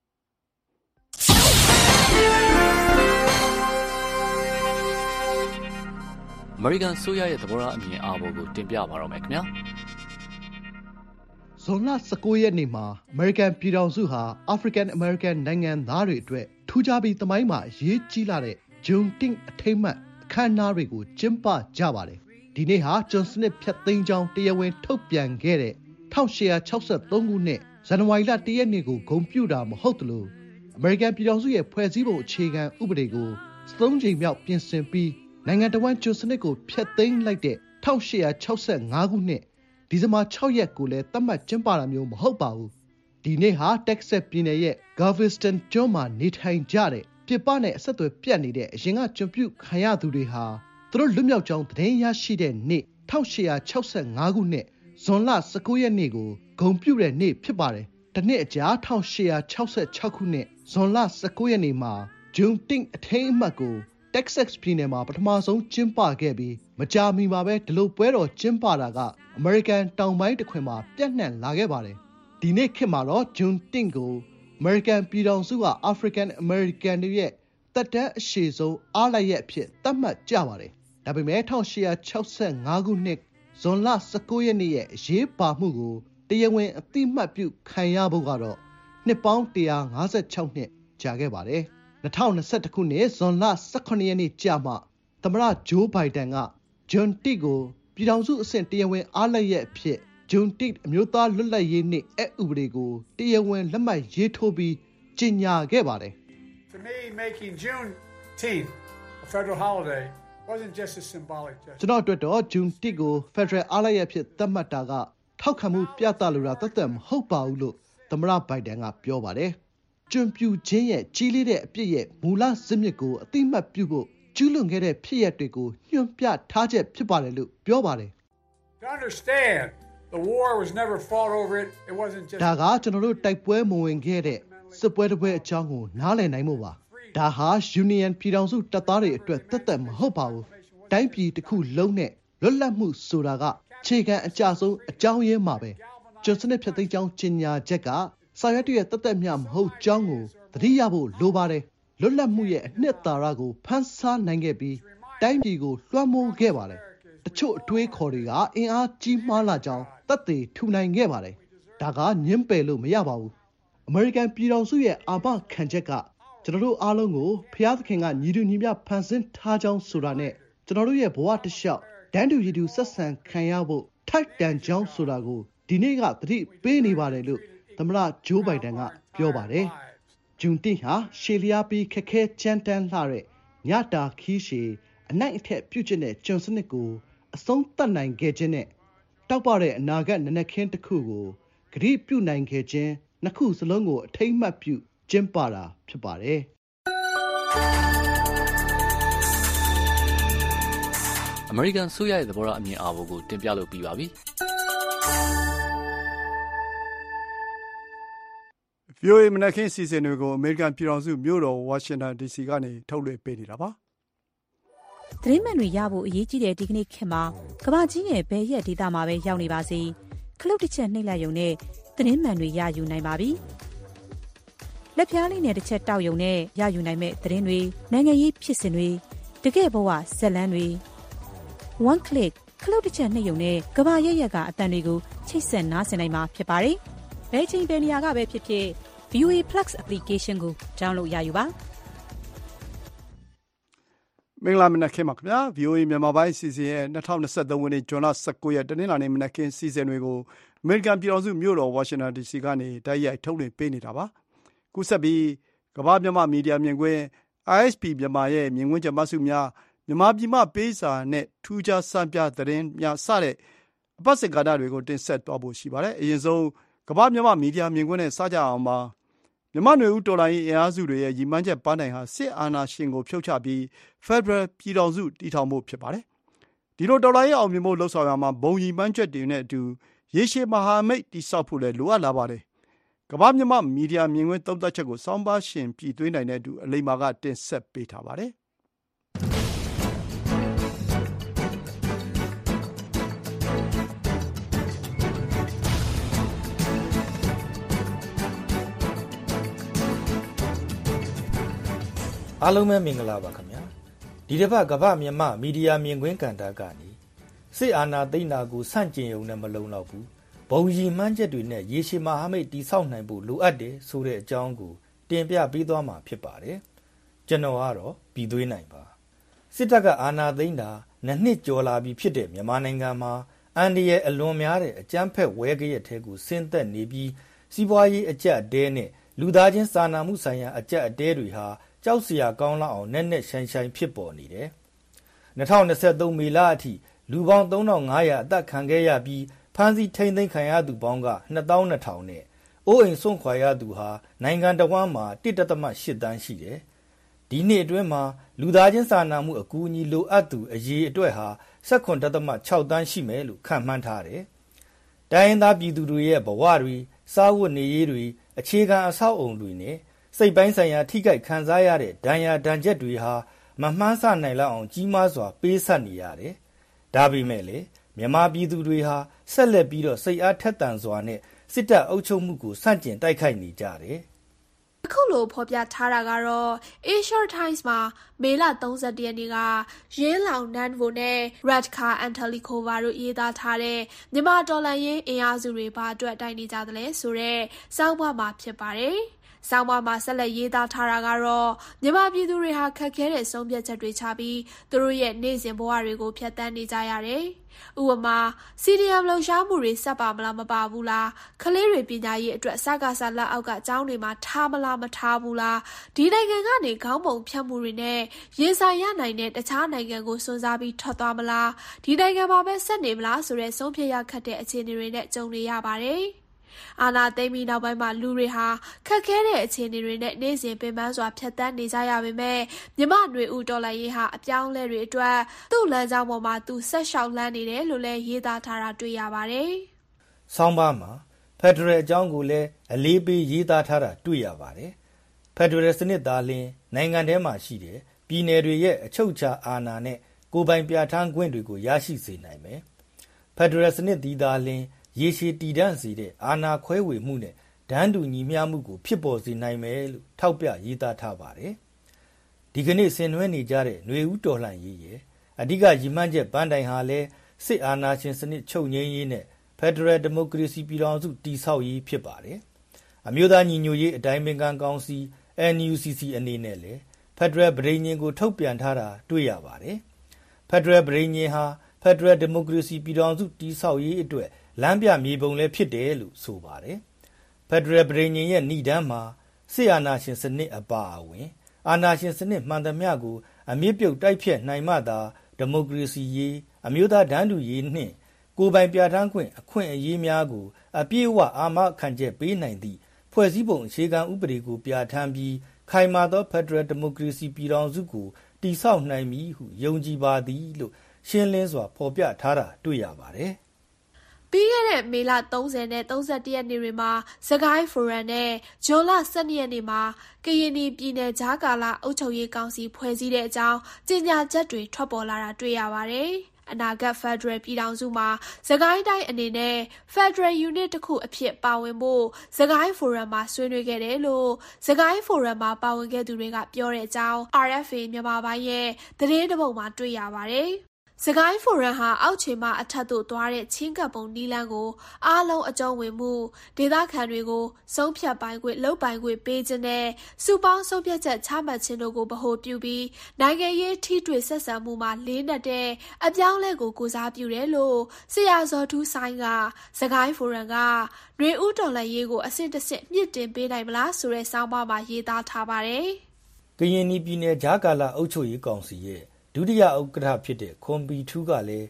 အမေရိကန်ဆိုရရဲ့သဘောထားအမြင်အာဘော်ကိုတင်ပြပါတော့မယ်ခင်ဗျာ။ဇွန်လ十九ရက်နေ့မှာအမေရိကန်ပြည်ထောင်စုဟာ African American နိုင်ငံသားတွေအတွက်ထူးခြားပြီးသမိုင်းမှာအရေးကြီးလာတဲ့ Juneteenth အထိမ်းအမှတ်အခမ်းအနားတွေကိုကျင်းပကြပါတယ်။ဒီနေ့ဟာဂျွန်စနစ်ဖြတ်သိမ်းကြောင်းတရားဝင်ထုတ်ပြန်ခဲ့တဲ့၁၈၆၃ခုနှစ်ဇန်နဝါရီလ၁ရက်နေ့ကိုဂုဏ်ပြုတာမဟုတ်သလိုအမေရိကန်ပြည်ထောင်စုရဲ့ဖွဲ့စည်းပုံအခြေခံဥပဒေကိုသုံးကြိမ်မြောက်ပြင်ဆင်ပြီးနိုင်ငံတော်ဝန်ဂျွန်စနစ်ကိုဖျက်သိမ်းလိုက်တဲ့၁၈၆၅ခုနှစ်ဒီဇင်ဘာ၆ရက်ကိုလည်းသတ်မှတ်ကျင်းပတာမျိုးမဟုတ်ပါဘူးဒီနေ့ဟာတက္ကဆက်ပြည်နယ်ရဲ့ Galveston ကျွန်းမှာနေထိုင်ကြတဲ့ပြပနဲ့အဆက်အသွယ်ပြတ်နေတဲ့အရင်ကကျွန်ပြုခံရသူတွေဟာသူတို့လွတ်မြောက်ကြောင်းသတင်းရရှိတဲ့နေ့၁၈၆၅ခုနှစ်ဇွန်လ၁၉ရက်နေ့ကိုဂုဏ်ပြုတဲ့နေ့ဖြစ်ပါတယ်တနှစ်အကြာ၁၈၆၆ခုနှစ်ဇွန်လ၁၉ရက်နေ့မှာ Juneteenth အထိမ်းအမှတ်ကိုTexas ပြည်နယ်မှာပထမဆုံးကျင်းပခဲ့ပြီးမကြာမီမှာပဲဒီလိုပွဲတော်ကျင်းပတာကအမေရိကန်တောင်ပိုင်းတစ်ခွင်မှာပြန့်နှံ့လာခဲ့ပါတယ်။ဒီနေ့ခေတ်မှာတော့ Juneteenth ကိုအမေရိကန်ပြည်ထောင်စုက African American တွေရဲ့သက်တမ်းအရှည်ဆုံးအားလပ်ရက်အဖြစ်သတ်မှတ်ကြပါတယ်။ဒါပေမဲ့၁၈၆၅ခုနှစ်ဇွန်လ၁၉ရက်နေ့ရဲ့အရေးပါမှုကိုတရားဝင်အသိမှတ်ပြုခံရဖို့ကတော့နှစ်ပေါင်း၁၅၆နှစ်ကြာခဲ့ပါတယ်။၂၀၂၁ခုနှစ်ဇွန်လ၁၇ရက်နေ့ကြာမှသမ္မတဂျိုးဘိုင်ဒန်က Juneteenth ကိုပြည်ထောင်စုအဆင့်တရားဝင်အားလပ်ရက်အဖြစ် Juneteenth အမျိုးသားလွတ်လပ်ရေးနေ့အဥပဒေကိုတရားဝင်လက်မှတ်ရေးထိုးပြီးကြေညာခဲ့ပါတယ် To me, making Juneteenth a federal holiday wasn't just a symbolic gesture. ကျွန်တော်အတွက်တော့ Juneteenth ကို Federal အားလပ်ရက်ဖြစ်သတ်မှတ်တာကထောက်ခံမှုပြသလိုတာတသက်မဟုတ်ပါဘူးလို့သမ္မတဘိုင်ဒန်ကပြောပါတယ်ကျွန်ပြူချင်းရဲ့ကြီးလေးတဲ့အပြစ်ရဲ့မူလဇစ်မြစ်ကိုအတိမတ်ပြုဖို့ကျူးလွန်ခဲ့တဲ့ဖြစ်ရပ်တွေကိုညွှန်ပြထားချက်ဖြစ်ပါတယ်လို့ပြောပါတယ် To understand, the war was never fought over it. It wasn't just ဒါကကျွန်တော်တို့တိုက်ပွဲမဝင်ခဲ့တဲ့စစ်ပွဲတစ်ပွဲအကြောင်းကိုနားလည်နိုင်ဖို့ပါဒါဟာယူနီယံပြည်ထောင်စုတပ်သားတွေအတွက်သက်သက်မဟုတ်ပါဘူးတိုင်းပြည်တစ်ခုလုံးနဲ့လွတ်လပ်မှုဆိုတာကခြေခံအကျဆုံးအကြောင်းရင်းမှာပဲကျွန်စနစ်ဖြတ်သိမ်းကြောင်းကြီးညာချက်ကစာရွက်တွေရဲ့သက်သက်မျှမဟုတ်ကြောင်းကိုသတိရဖို့လိုပါတယ်လွတ်လပ်မှုရဲ့အနှစ်သာရကိုဖန်ဆားနိုင်ခဲ့ပြီးတိုင်းပြည်ကိုလွှမ်းမိုးခဲ့ပါတယ်တချို့အတွေးခေါ်တွေကအင်အားကြီးမားလာကြောင်းသက်သေထူနိုင်ခဲ့ပါတယ်ဒါကညှင်းပယ်လို့မရပါဘူးအမေရိကန်ပြည်ထောင်စုရဲ့အာမခံချက်ကကျွန်တော်တို့အားလုံးကိုဖျားသခင်ကညီတူညီမျှဖန်ဆင်းထားကြောင်းဆိုတာနဲ့ကျွန်တော်တို့ရဲ့ဘဝတစ်လျှောက်တန်းတူရည်တူဆက်ဆံခံရဖို့ထိုက်တန်ကြောင်းဆိုတာကိုဒီနေ့ကသတိပေးနေပါတယ်လို့သမ္မတဂျိုးဘိုင်ဒန်ကပြောပါတယ်ဂျွန်တင်ဟာရှေလျားပြီးခက်ခဲကြမ်းတမ်းလှတဲ့ညတာခီးရှည်အနိုင်အထက်ပြုတ်ကျတဲ့ကျွန်စနစ်ကိုအဆုံးသတ်နိုင်ခဲ့ခြင်းနဲ့တောက်ပတဲ့အနာဂတ်နနခင်းတစ်ခုကိုဂရုပြုနိုင်ခဲ့ခြင်းနှစ်ခုစလုံးကိုအထိမ့်မှတ်ပြုကျင်းပတာဖြစ်ပါတယ်အမေရိကန်ဆိုရရဲ့သဘောထားအမြင်အာဘော်ကိုတင်ပြလို့ပြီးပါပြီ။ဗီအိုအေ မနက်ခင်းစီစဉ်တွေကိုအမေရိကန်ပြည်ထောင်စုမြို့တော်ဝါရှင်တန် ဒီစီ ကနေထုတ်လွှင့်ပေးနေတာပါ။သတင်းမှန်တွေရဖို့အရေးကြီးတဲ့ဒီကနေ့ခေတ်မှာကမ္ဘာကြီးရဲ့ဘယ်ရက်ဒေသမှာပဲရောက်နေပါစေခလုတ်တစ်ချက်နှိပ်လိုက်ရုံနဲ့သတင်းမှန်တွေရယူနိုင်ပါပြီ။လက်ဖျားလေးနဲ့တစ်ချက်တောက်ရုံနဲ့ရယူနိုင်မဲ့သတင်းတွေနိုင်ငံရေးဖြစ်စဉ်တွေတကယ့်ဘဝဇာတ်လမ်းတွေ one click ခလုတ်တစ်ချက်နှိပ်ရုံနဲ့ကမ္ဘာရဲ့ရက်ကအတန်တွေကိုချိတ်ဆက်နားဆင်နိုင်မှာဖြစ်ပါတယ်။ဘယ်ချိန်ဘယ်နေရာကပဲဖြစ်ဖြစ် ဗီအိုအေ Plus application ကို download ရယူပါမင်္ဂလာမနက်ခင်းပါခင်ဗျာ ဗီအိုအေ မြန်မာပိုင်းစီစဉ်ရဲ့၂၀၂၃ခုနှစ်ဇွန်လ၁၉ရက်တနင်္လာနေ့မနက်ခင်းစီစဉ်တွေကိုအမေရိကန်ပြည်ထောင်စုမြို့တော်ဝါရှင်တန် ဒီစီ ကနေတိုက်ရိုက်ထုတ်လွှင့်ပေးနေတာပါခုဆက်ပြီးကမ္ဘာမြန်မာမီဒီယာမြင်ကွင်း အိုင် အက်စ် ပီ မြန်မာရဲ့မြင်ကွင်းချက်မှတ်စုများမြန်မာပြည်မှပေးစာနဲ့ထူးခြားစံပြသတင်းများစတဲ့အပတ်စဉ်ကာလတွေကိုတင်ဆက်သွားဖို့ရှိပါတယ်အရင်ဆုံးကမ္ဘာမြန်မာမီဒီယာမြင်ကွင်းနဲ့စကြအောင်ပါမြန်မာ့နွေဦးတော်လှန်ရေးအင်အားစုတွေရဲ့ရည်မှန်းချက်ပန်းတိုင်ဟာစစ်အာဏာရှင်ကိုဖြုတ်ချပြီးဖက်ဒရယ်ပြည်ထောင်စုတည်ထောင်ဖို့ဖြစ်ပါတယ်။ဒီလိုတော်လှန်ရေးအောင်မြင်ဖို့လှုပ်ဆောင်ရမှာဘုံရည်မှန်းချက်တွေနဲ့အတူရေရှည်မဟာမိတ်တည်ဆောက်ဖို့လည်းလိုအပ်လာပါတယ်။ကမ္ဘာမြန်မာမီဒီယာမြင်ကွင်းသုံးသပ်ချက်ကိုစောင်းပါရှင်ပြည်သွင်းနိုင်တဲ့အတူအလိမ္မာကတင်ဆက်ပေးထားပါတယ်။အားလုံးပဲမင်္ဂလာပါခင်ဗျာဒီတစ်ပတ်ကမ္ဘာမြန်မာမီဒီယာမြင်ကွင်းကဏ္ဍကနေစစ်အာဏာသိမ်းတာကိုဆန့်ကျင်ရုံနဲ့မလုံလောက်ဘူးဘုံရည်မှန်းချက်တွေနဲ့ရေရှည်မဟာမိတ်တည်ဆောက်နိုင်ဖို့လိုအပ်တယ်ဆိုတဲ့အကြောင်းကိုတင်ပြပေးသွားမှာဖြစ်ပါတယ်ကျွန်တော်ကတော့ပြည်သွေးနိုင်ပါစစ်တပ်ကအာဏာသိမ်းတာနှစ်နှစ်ကျော်လာပြီဖြစ်တဲ့မြန်မာနိုင်ငံမှာအန်ဒီရဲ့အလွန်များတဲ့အကြမ်းဖက်ဝဲကရက်ထဲကိုဆင်းသက်နေပြီးစီးပွားရေးအကျပ်အတဲနဲ့လူသားချင်းစာနာမှုဆိုင်ရာအကျပ်အတဲတွေဟာကြောက်စရာကောင်းလောက်အောင်နဲ့နဲ့ဆိုင်ဆိုင်ဖြစ်ပေါ်နေတယ်။၂၀၂၃မေလအထိလူပေါင်းသုံးထောင်ငါးရာအသက်ခံခဲ့ရပြီးဖမ်းဆီးထိန်းသိမ်းခံရသူပေါင်းကနှစ်သောင်းနှစ်ထောင်နဲ့အိုးအိမ်စွန့်ခွာရသူဟာနိုင်ငံတော်ဝန်မှာ တစ်ဒသမရှစ်သန်းရှိတယ်။ဒီနှစ်အတွင်းမှာလူသားချင်းစာနာမှုအကူအညီလိုအပ်သူအရေအတွက်ဟာ၁၇ဒသမ၆သန်းရှိမယ်လို့ခန့်မှန်းထားတယ်။တိုင်းရင်းသားပြည်သူတွေရဲ့ဘဝတွေစားဝတ်နေရေးတွေအခြေခံအဆောက်အုံတွေနဲ့စိတ်ပိုင်းဆိုင်ရာထိခိုက်ခံစားရတဲ့ဒဏ်ရာဒဏ်ချက်တွေဟာမမှန်းဆနိုင်လောက်အောင်ကြီးမားစွာပေးဆက်နေရတယ်။ဒါပေမဲ့လည်းမြန်မာပြည်သူတွေဟာဆက်လက်ပြီးတော့စိတ်အားထက်သန်စွာနဲ့စစ်တပ်အုပ်ချုပ်မှုကိုဆန့်ကျင်တိုက်ခိုက်နေကြတယ်။အခုလိုဖော်ပြထားတာကတော့ Asia Times မှာမေလ၃၁ရက်နေ့ကရင်းလောင်နန်ဗိုနဲ့ Radka Antalikova တို့ရေးသားထားတဲ့မြန်မာတော်လှန်ရေးအင်အားစုတွေဘာအတွက်တိုက်နေကြသလဲဆိုတဲ့စောင်းပါးမှာဖြစ်ပါတယ်။ဆောင်းပါးမှာဆက်လက်ရေးသားထားတာကတော့မြန်မာပြည်သူတွေဟာခက်ခဲတဲ့ဆုံးဖြတ်ချက်တွေချပြီးသူတို့ရဲ့နေ့စဉ်ဘဝတွေကိုဖျက်ဆီးနေကြရတယ်။ဥပမာ စီ ဒီ အမ် လှုပ်ရှားမှုတွေဆက်ပါမလားမပါဘူးလားကလေးတွေပညာရေးအတွက်စကားစားလက်အောက်ကကျောင်းတွေမှာထားမလားမထားဘူးလားဒီနိုင်ငံကနေခေါင်းပုံဖြတ်မှုတွေနဲ့ရင်ဆိုင်ရနိုင်တဲ့တခြားနိုင်ငံကိုစွန့်စားပြီးထွက်သွားမလားဒီနိုင်ငံမှာပဲဆက်နေမလားဆိုတဲ့ဆုံးဖြတ်ရခက်တဲ့အခြေအနေတွေနဲ့ကြုံနေရပါတယ်။အာဏာသိမ်းပြီးနောက်ပိုင်းမှာလူတွေဟာခက်ခဲတဲ့အခြေအနေတွေနဲ့နေ့စဉ်ပင်ပန်းစွာဖြတ်သန်းနေကြရပေမဲ့မြမနွေဦးတော်လှန်ရေးဟာအပြောင်းအလဲတွေအတွက်သူ့လမ်းကြောင်းပေါ်မှာသူဆက်လျှောက်လှမ်းနေတယ်လို့လည်းရေးသားထားတာတွေ့ရပါတယ်။ဆောင်းပါးမှာဖက်ဒရယ်အကြောင်းကိုလည်းအလေးပေးရေးသားထားတာတွေ့ရပါတယ်။ဖက်ဒရယ်စနစ်သားလင်းနိုင်ငံထဲမှာရှိတဲ့ပြည်နယ်တွေရဲ့အချုပ်အခြာအာဏာနဲ့ကိုယ်ပိုင်ပြဋ္ဌာန်းခွင့်တွေကိုရရှိစေနိုင်မယ်။ဖက်ဒရယ်စနစ်ဒီသားလင်းရေရှည်တည်တံ့စေတဲ့အာဏာခွဲဝေမှုနဲ့ဒန်းတူညီမျှမှုကိုဖြစ်ပေါ်စေနိုင်မယ်လို့ထောက်ပြရေးသားထားပါတယ်။ဒီကနေ့ဆင်နွှဲနေကြတဲ့ຫນွေဦးတော်လှန်ရေးရဲ့အဓိကရည်မှန်းချက်ပန်းတိုင်ဟာလည်းစစ်အာဏာရှင်စနစ်ချုပ်ငြိမ်းရေးနဲ့ဖက်ဒရယ်ဒီမိုကရေစီပြည်ထောင်စုတည်ဆောက်ရေးဖြစ်ပါတယ်။အမျိုးသားညီညွတ်ရေးအတိုင်းပင်ခံကောင်စီ N U C C အနေနဲ့လည်းဖက်ဒရယ်ဗြိဉ္ဉ်ကိုထုတ်ပြန်ထားတာတွေ့ရပါတယ်။ဖက်ဒရယ်ဗြိဉ္ဉ်ဟာဖက်ဒရယ်ဒီမိုကရေစီပြည်ထောင်စုတည်ဆောက်ရေးအတွက်လမ်းပြမြေပုံလည်းဖြစ်တယ်လို့ဆိုပါတယ်။ဖက်ဒရယ်ဗြိဉ္ဉ်ရဲ့ဏ္ဍန်မှာစစ်အာဏာရှင်စနစ်အပါအဝင်အာဏာရှင်စနစ်မှန်သမျှကိုအမြစ်ပြုတ်တိုက်ဖျက်နိုင်မှသာဒီမိုကရေစီရေးအမျိုးသားတန်းတူရေးနှင့်ကိုယ်ပိုင်ပြဋ္ဌာန်းခွင့်အခွင့်အရေးများကိုအပြည့်အဝအာမခံချက်ပေးနိုင်သည့်ဖွဲ့စည်းပုံအခြေခံဥပဒေကိုပြဋ္ဌာန်းပြီးခိုင်မာသောဖက်ဒရယ်ဒီမိုကရေစီပြည်ထောင်စုကိုတည်ဆောက်နိုင်မည်ဟုယုံကြည်ပါသည်လို့ရှင်းလင်းစွာဖော်ပြထားတာတွေ့ရပါတယ်။ပြီးခဲ့တဲ့မေလ၃၀နဲ့၃၁ရက်နေ့တွေမှာစကိုင်းဖိုရမ်နဲ့ဇွန်လ၁၂ရက်နေ့မှာကရင်ပြည်နယ်ကြားကာလအုပ်ချုပ်ရေးကောင်စီဖွဲ့စည်းတဲ့အကြောင်းကြေညာချက်တွေထွက်ပေါ်လာတာတွေ့ရပါတယ်။အနာဂတ်ဖက်ဒရယ်ပြည်ထောင်စုမှာစကိုင်းတိုင်းအနေနဲ့ဖက်ဒရယ်ယူနစ်တစ်ခုအဖြစ်ပါဝင်ဖို့စကိုင်းဖိုရမ်မှာဆွေးနွေးခဲ့တယ်လို့စကိုင်းဖိုရမ်မှာပါဝင်ခဲ့သူတွေကပြောတဲ့အကြောင်း R F A မြန်မာပိုင်းရဲ့သတင်းတစ်ပုဒ်မှာတွေ့ရပါတယ်။စကိုင်းဖိုရမ်ဟာအောက်ခြေမှအထက်သို့သွားတဲ့ချင်းကပ်ပုံနီးလန်းကိုအားလုံးအကျုံးဝင်မှုဒေသခံတွေကိုဆုံးဖြတ်ပိုင်ခွင့်လုပ်ပိုင်ခွင့်ပေးခြင်းနဲ့စုပေါင်းဆုံးဖြတ်ချက်ချမှတ်ခြင်းတို့ကိုဗဟိုပြုပြီးနိုင်ငံရေးထိတွေ့ဆက်ဆံမှုမှာလေးနက်တဲ့အပြောင်းလဲကိုကိုစားပြုတယ်လို့ဆရာဇော်ထူးဆိုင်ကစကိုင်းဖိုရမ်ကຫນွေဦးတော်လှန်ရေးကိုအဆင့်တစ်ဆင့်မြင့်တင်ပေးနိုင်မလားဆိုတဲ့ဆောင်းပါးမှာရေးသားထားပါတယ်။ကရင်ပြည်နယ်ကြားကာလအုပ်ချုပ်ရေးကောင်စီရဲ့ဒုတိယဥက္ကဋ္ဌဖြစ်တဲ့ခွန်ဘီထူးကလည်း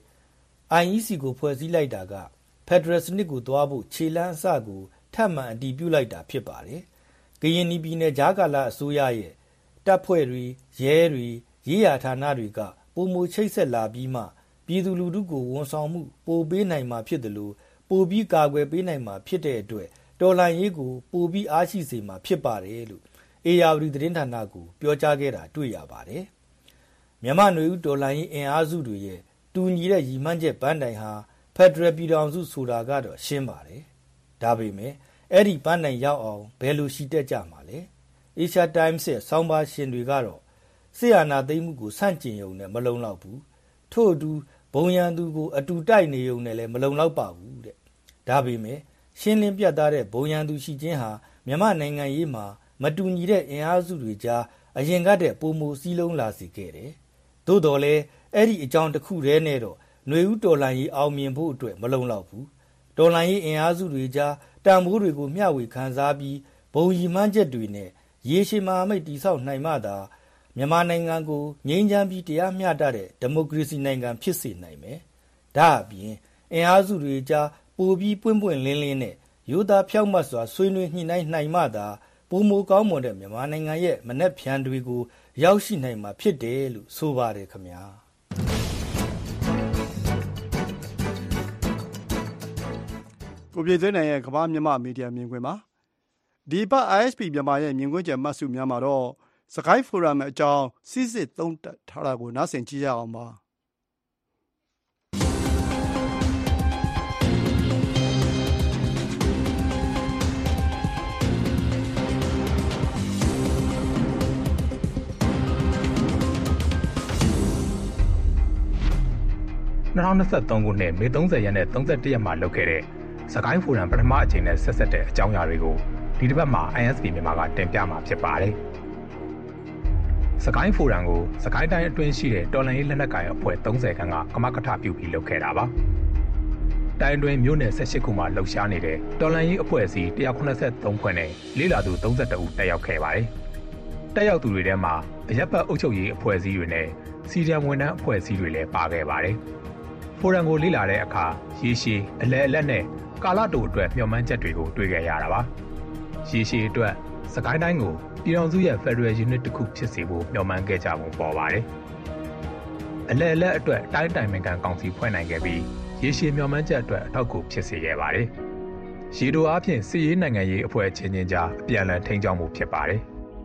I E C ကိုဖွဲ့စည်းလိုက်တာကဖက်ဒရယ်စနစ်ကိုသွားဖို့ခြေလှမ်းအစကိုထပ်မံအတည်ပြုလိုက်တာဖြစ်ပါတယ်။ကရင်ပြည်နယ်ကြားကာလအစိုးရရဲ့တပ်ဖွဲ့တွေရဲတွေရေးရာဌာနတွေကပုံမချိတ်ဆက်လာပြီးမှပြည်သူလူထုကိုဝန်ဆောင်မှုပိုပေးနိုင်မှာဖြစ်တယ်လို့ပိုပြီးကာကွယ်ပေးနိုင်မှာဖြစ်တဲ့အတွက်တော်လှန်ရေးကိုပိုပြီးအားရှိစေမှာဖြစ်ပါတယ်လို့အေယာဝတီသတင်းဌာနကိုပြောကြားခဲ့တာတွေ့ရပါတယ်။မြန်မာຫນွေဦးတော်လှန်ရေးအင်အားစုတွေရဲ့တူညီတဲ့ရည်မှန်းချက်ပန်းတိုင်ဟာဖက်ဒရယ်ပြည်ထောင်စုဆိုတာကတော့ရှင်းပါတယ်။ဒါပေမဲ့အဲ့ဒီပန်းတိုင်ရောက်အောင်ဘယ်လိုရှိတတ်ကြမှာလဲ။ Asia Times ရဲ့ဆောင်းပါးရှင်တွေကတော့စစ်အာဏာသိမ်းမှုကိုဆန့်ကျင်ရုံနဲ့မလုံလောက်ဘူး။ထို့အတူဘုံရန်သူကိုအတူတိုက်နေရုံနဲ့လည်းမလုံလောက်ပါဘူးတဲ့။ဒါပေမဲ့ရှင်းလင်းပြတ်သားတဲ့ဘုံရန်သူရှိခြင်းဟာမြန်မာနိုင်ငံရေးမှာမတူညီတဲ့အင်အားစုတွေကြားအရင်ကတည်းကပုံမူစည်းလုံးလာစေခဲ့တယ်။သို့တော်လည်းအဲ့ဒီအကြောင်းတစ်ခုတည်းနဲ့တော့ຫນွေဦးတော်လှန်ရေးအောင်မြင်ဖို့အတွက်မလုံလောက်ဘူး။တော်လှန်ရေးအင်အားစုတွေကြားတန်ဖိုးတွေကိုမျှဝေခံစားပြီးဘုံရည်မှန်းချက်တွေနဲ့ရေရှည်မဟာမိတ်တည်ဆောက်နိုင်မှသာမြန်မာနိုင်ငံကိုငြိမ်းချမ်းပြီးတရားမျှတတဲ့ဒီမိုကရေစီနိုင်ငံဖြစ်စေနိုင်မယ်။ဒါအပြင်အင်အားစုတွေကြားပိုပြီးပွင့်ပွင့်လင်းလင်းနဲ့ရိုးသားဖြောင့်မတ်စွာဆွေးနွေးညှိနှိုင်းနိုင်မှသာပုံမကောင်းမွန်တဲ့မြန်မာနိုင်ငံရဲ့မနှက်ဖြန်တွေကိုရောက်ရှိနိုင်မှာဖြစ်တယ်လို့ဆိုပါတယ်ခင်ဗျာကိုပြည်သွင်းနိုင်ရဲ့ကမ္ဘာမြန်မာမီဒီယာမြင်ကွင်းမှာဒီပတ် I S P မြန်မာရဲ့မြင်ကွင်းကျမှတ်စုများမှာတော့စကိုင်းဖိုရမ်အကြောင်းစစ်စစ်သုံးသပ်ထားတာကိုနားဆင်ကြည့်ရအောင်ပါ၂၀၂၃ခုနှစ်မေ၃၀ရက်နဲ့၃၁ရက်မှာလုပ်ခဲ့တဲ့စကိုင်းဖိုရမ်ပထမအကြိမ်နဲ့ဆက်ဆက်တဲ့အကြောင်းအရာတွေကိုဒီတစ်ပတ်မှာ I S P မြန်မာကတင်ပြမှာဖြစ်ပါတယ်။စကိုင်းဖိုရမ်ကိုစကိုင်းတိုင်းအတွင်းရှိတဲ့တော်လှန်ရေးလက်နက်ကိုင်အဖွဲ့၃၀ခန်းကကမကထပြုပြီးလုပ်ခဲ့တာပါ။တိုင်းအတွင်းမြို့နယ်၁၈ခုမှာလှုပ်ရှားနေတဲ့တော်လှန်ရေးအဖွဲ့အစည်း၁၇၃ဖွဲ့နဲ့လေးလာသူ၃၁ဦးတက်ရောက်ခဲ့ပါတယ်။တက်ရောက်သူတွေထဲမှာအရပ်ဘက်အုပ်ချုပ်ရေးအဖွဲ့အစည်းတွေနဲ့စီဒီအမ်ဝန်ထမ်းအဖွဲ့အစည်းတွေလည်းပါခဲ့ပါတယ်။ဖိုရမ်ကိုလေ့လာတဲ့အခါရေရှည်အလဲအလက်နဲ့ကာလတိုအတွက်မျှော်မှန်းချက်တွေကိုတွေ့ခဲ့ရတာပါ။ရေရှည်အတွက်စကိုင်းတိုင်းကိုပြည်ထောင်စုရဲ့ Federal Unit တစ်ခုဖြစ်စေဖို့မျှော်မှန်းခဲ့ကြပုံပေါ်ပါတယ်။အလဲအလက်အတွက်တိုင်းတိုင်ပင်ခံကောင်စီဖွဲ့နိုင်ခဲ့ပြီးရေရှည်မျှော်မှန်းချက်အတွက်အထောက်အကူဖြစ်စေခဲ့ပါတယ်။ ရေတိုအားဖြင့်စစ်ရေးနိုင်ငံရေးအဖွဲ့ချင်းချင်းကြားအပြန်အလှန်ထိန်းကျောင်းမှုဖြစ်ပါတယ်။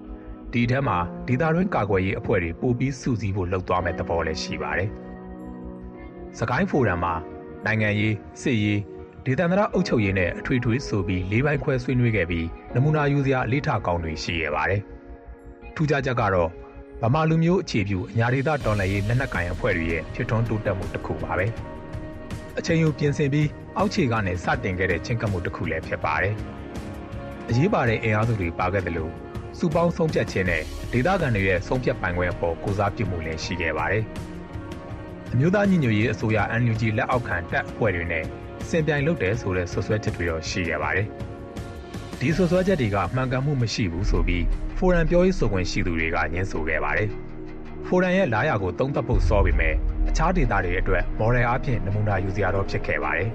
ဒီထဲမှာဒေသတွင်းကာကွယ်ရေးအဖွဲ့တွေပိုပြီးစုစည်းဖို့လှုပ်သွားမဲ့သဘောလည်းရှိပါတယ်။စကိုင်းဖိုရမ်မှာနိုင်ငံရေးစစ်ရေးဒေသန္တရအုပ်ချုပ်ရေးနဲ့အထွေထွေဆိုပြီးလေးပိုင်းခွဲဆွေးနွေးခဲ့ပြီးနမူနာယူစရာအလေးထားကောင်းတွေရှိခဲ့ပါတယ်။ထူးခြားချက်ကတော့ဗမာလူမျိုးအခြေပြုအညာဒေသတော်လှန်ရေးလက်နက်ကိုင်အဖွဲ့တွေရဲ့ဖြစ်ထွန်းတိုးတက်မှုတစ်ခုပါပဲ။အချိန်ယူပြင်ဆင်ပြီးအောက်ခြေကနေစတင်ခဲ့တဲ့ချင်းကပ်မှုတစ်ခုလည်းဖြစ်ပါတယ်။အရေးပါတဲ့အင်အားစုတွေပါခဲ့တယ်လို့စုပေါင်းဆုံးဖြတ်ခြင်းနဲ့ဒေသခံတွေရဲ့ဆုံးဖြတ်ပိုင်ခွင့်အပေါ်ကိုစားပြုမှုလည်းရှိခဲ့ပါတယ်။အမျိုးသားညီညွတ်ရေးအစိုးရ အန် ယူ ဂျီ လက်အောက်ခံတပ်အဖွဲ့တွေနဲ့စင်ပြိုင်လုပ်တယ်ဆိုတဲ့ဆွဆွဲချက်တွေတော့ရှိခဲ့ပါတယ်။ဒီဆွဆွဲချက်တွေကမှန်ကန်မှုမရှိဘူးဆိုပြီးဖိုရမ်ပြောရေးဆိုခွင့်ရှိသူတွေကညှင်းဆိုခဲ့ပါတယ်။ဖိုရမ်ရဲ့လာရကိုသုံးသပ်ဖို့စောပေမဲ့အခြားဒေသတွေအတွက်မော်ဒယ်အားဖြင့်နမူနာယူစရာတော့ဖြစ်ခဲ့ပါတယ်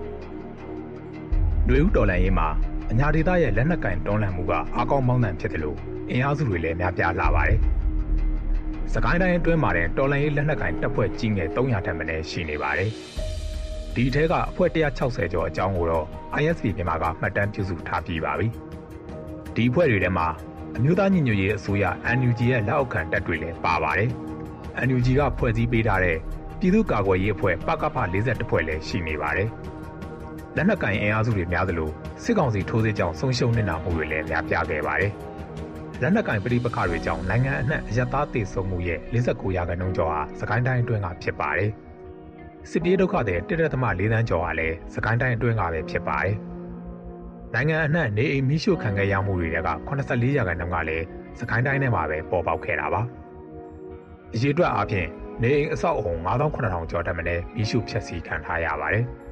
။လူဦးတော်လှန်ရေးမှာအညာဒေသရဲ့လက်နက်ကင်တွန်းလှန်မှုကအားကောင်းမောင်းသန်ဖြစ်တယ်လို့အင်အားစုတွေလည်းများပြားလာပါတယ်။စကိုင်းတိုင်းအတွင်းမှာတဲ့တော်လှန်ရေးလက်နက်ကင်တပ်ဖွဲ့ကြီးငယ်သုံးရာထက်မနည်းရှိနေပါတယ်။ဒီထဲကအဖွဲ့one hundred sixtyကျော်အကြောင်းကိုတော့ အိုင် အက်စ် ပီ မြန်မာကမှတ်တမ်းပြုစုထားပြီးပါပြီ။ဒီအဖွဲ့တွေထဲမှာအမျိုးသားညီညွတ်ရေးအစိုးရ အန် ယူ ဂျီ ရဲ့လက်အောက်ခံတပ်တွေလည်းပါပါတယ်။ အန် ယူ ဂျီ ကဖွဲ့စည်းပေးထားတဲ့ပြည်သူ့ကာကွယ်ရေးအဖွဲ့ပကဖ၄၁ဖွဲ့လည်းရှိနေပါတယ်။လက်နက်ကင်အင်အားစုတွေများသလိုစစ်ကောင်စီထိုးစစ်ကြောင့်ဆုံးရှုံးနေတာမှုတွေလည်းများပြားခဲ့ပါတယ်။လက်နက်ကင်ပဋိပက္ခတွေကြောင့်နိုင်ငံအနှံ့အရပ်သားသေဆုံးမှုရဲ့၄၉ရာခိုင်နှုန်းကျော်ဟာစကိုင်းတိုင်းအတွင်းကဖြစ်ပါတယ်။စစ်ပြေးဒုက္ခသည်တစ်ဒသမ၄သန်းကျော်ဟာလည်းစကိုင်းတိုင်းအတွင်းကပဲဖြစ်ပါတယ်။နိုင်ငံအနှံ့နေအိမ်မိရှုခံခဲ့ရမှုတွေကeighty-fourရာခိုင်နှုန်းကလည်းစကိုင်းတိုင်းထဲမှာပဲပေါ်ပေါက်ခဲ့တာပါ။အရေးအတွက်အပြင်နေအိမ်အဆောက်အုံfive thousand seven hundredကျော်တက်မနဲ့မိရှုဖျက်ဆီးခံထားရပါတယ်။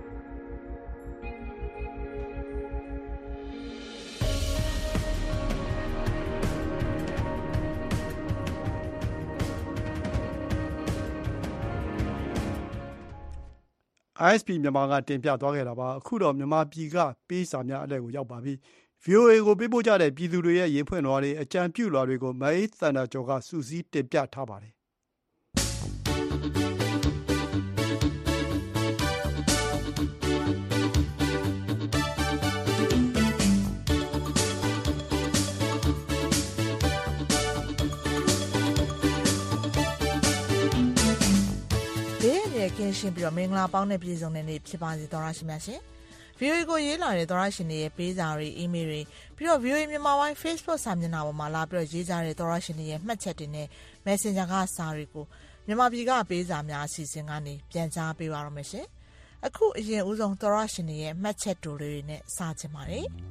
အိုင် အက်စ် ပီ မြန်မာကတင်ပြသွားခဲ့တာပါအခုတော့မြန်မာပြည်ကပေးစာများအလှည့်ကိုရောက်ပါပြီ ဗွီအိုအေ ကိုပေးပို့ကြတဲ့ပြည်သူတွေရဲ့ရင်ဖွင့်လွှာတွေအကြံပြုလွှာတွေကိုမအေးသန္တာကျော်ကစူးစီးတင်ပြထားပါတယ်ကင်းရှင်းပြီးတော့မင်္ဂလာပေါင်းနဲ့ပြည့်စုံတဲ့နေ့ဖြစ်ပါစေသောရရှိမြတ်ရှင်။ ဗီအိုအေ ကိုရေးလာတဲ့သောရရှင်တွေရဲ့ပေးစာတွေအီးမေးလ်တွေပြီးတော့ ဗီအိုအေ မြန်မာပိုင်း Facebook စာမျက်နှာပေါ်မှာလာပြီးတော့ရေးကြတဲ့သောရရှင်တွေရဲ့မှတ်ချက်တွေနဲ့ Messenger ကစာတွေကိုမြန်မာပြည်ကပေးစာများအစီအစဉ်ကနေပြန်ကြားပေးပါရမယ်ရှင်။အခုအရင်ဦးဆုံးသောရရှင်တွေရဲ့မှတ်ချက်တွေတွေနဲ့စချင်ပါတယ်။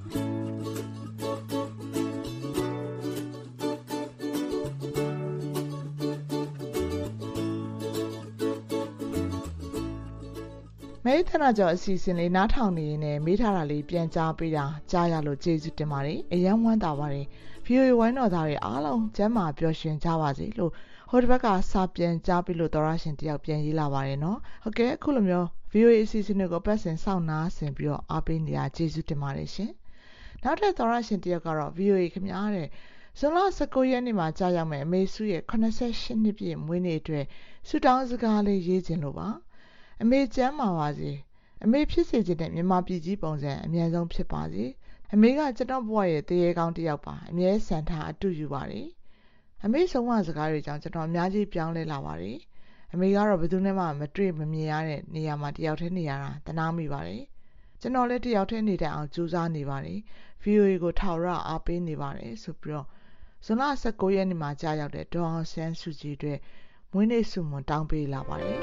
မဲထနာကျော်အစီအစဉ်လေးနားထောင်နေရင်လည်းမေးထားတာလေးပြန်ကြားပေးတာကြားရလို့ကျေးဇူးတင်ပါတယ်အယံဝမ်းသာပါတယ် ဗီအိုအေ ဝိုင်းတော်သားတွေအားလုံးကျမ်းမာပျော်ရွှင်ကြပါစေလို့ဟိုတစ်ဘက်ကစာပြန်ကြားပြီးလို့သောရရှင်တယောက်ပြန်ရေးလာပါတယ်နော်ဟုတ်ကဲ့အခုလိုမျိုး ဗီအိုအေ အစီအစဉ်တွေကိုပတ်စင်စောင့်နားဆင်ပြီးတော့အားပေးနေတာကျေးဇူးတင်ပါတယ်ရှင်နောက်ထပ်သောရရှင်တယောက်ကတော့ ဗီအိုအေ ခင်ဗျားတဲ့ဇွန်လone nineရက်နေ့မှာကြာရောက်မယ်အမေစုရဲ့eighty-eightနှစ်ပြည့်မွေးနေ့အတွက်ဆုတောင်းစကားလေးရေးခြင်းလို့ပါအမေကျမ်းမာပါစေအမေဖြစ်စေခြင်းနဲ့မြန်မာပြည်ကြီးပုံစံအများဆုံးဖြစ်ပါစေအမေကကျွန်တော်ဘဝရဲ့တရေကောင်းတစ်ယောက်ပါအမြဲဆန်ထားအတူယူပါတယ်အမေဆုံးမစကားတွေကြောင့်ကျွန်တော်အများကြီးပြောင်းလဲလာပါတယ်အမေကတော့ဘယ်သူနဲ့မှမတွေ့မမြင်ရတဲ့နေရာမှာတယောက်တည်းနေရတာတနာမိပါတယ်ကျွန်တော်လည်းတယောက်တည်းနေတတ်အောင်ကြိုးစားနေပါတယ် ဗီအိုအေ ကိုထောက်ရအားပေးနေပါတယ်ဆိုပြီးတော့ဇွန်လone nineရက်နေ့မှာကြာရောက်တဲ့ဒေါ်အောင်ဆန်းစုကြည်အတွက်မွေးနေ့ဆုမွန်တောင်းပေးလာပါတယ်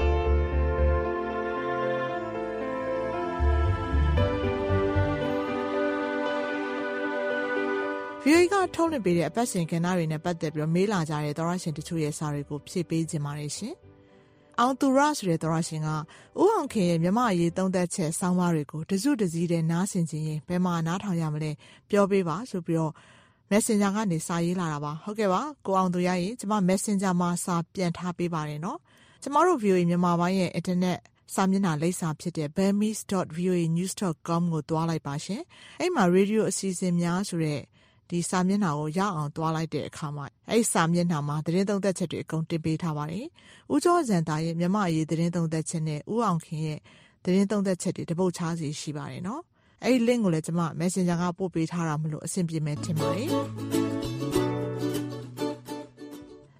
ဗီအိုအေ ကထုတ်လွှင့်ပေးတဲ့အပတ်စဉ်ကဏ္ဍတွေနဲ့ပတ်သက်ပြီးမေးလာကြတဲ့သောရရှင်တချို့ရဲ့စာတွေကိုဖြည့်ပေးခြင်းပါတယ်ရှင်။အောင်သူရဆိုတဲ့သောရရှင်ကဦးအောင်ခင်ရဲ့မြမအရေးသုံးသက်ချက်ဆောင်းပါးတွေကိုတစုတစည်းတဲ့နားဆင်ခြင်းရင်ဘယ်မှာနားထောင်ရမလဲပြောပေးပါဆိုပြီးတော့ Messenger ကနေစာရေးလာတာပါ။ဟုတ်ကဲ့ပါကိုအောင်သူရရဲ့ကျွန်မ Messenger မှာစာပြန်ထားပေးပါတယ်နော်။ကျွန်တော်တို့ ဗီအိုအေ မြန်မာပိုင်းရဲ့ Internetစာမျက်နှာလိပ်စာဖြစ်တဲ့ burmese dot v o a news dot com ကိုတွားလိုက်ပါရှင်။အဲ့မှာ Radio အစီအစဉ်များဆိုတဲ့ဒီစာမျက်နှာကိုရအောင်တွားလိုက်တဲ့အခါမှာအဲ့စာမျက်နှာမှာသတင်းသုံးသက်ချက်တွေအကုန်တင်ပေးထားပါတယ်။ဦးကျော်ဇန်တာရဲ့မြမအရေးသတင်းသုံးသက်ချက်နဲ့ဦးအောင်ခင်ရဲ့သတင်းသုံးသက်ချက်တွေတပုတ်ချားစီရှိပါတယ်နော်။အဲ့ဒီ link ကိုလည်းကျွန်မ Messenger ကပို့ပေးထားတာမလို့အဆင်ပြေမယ်ထင်ပါတယ်။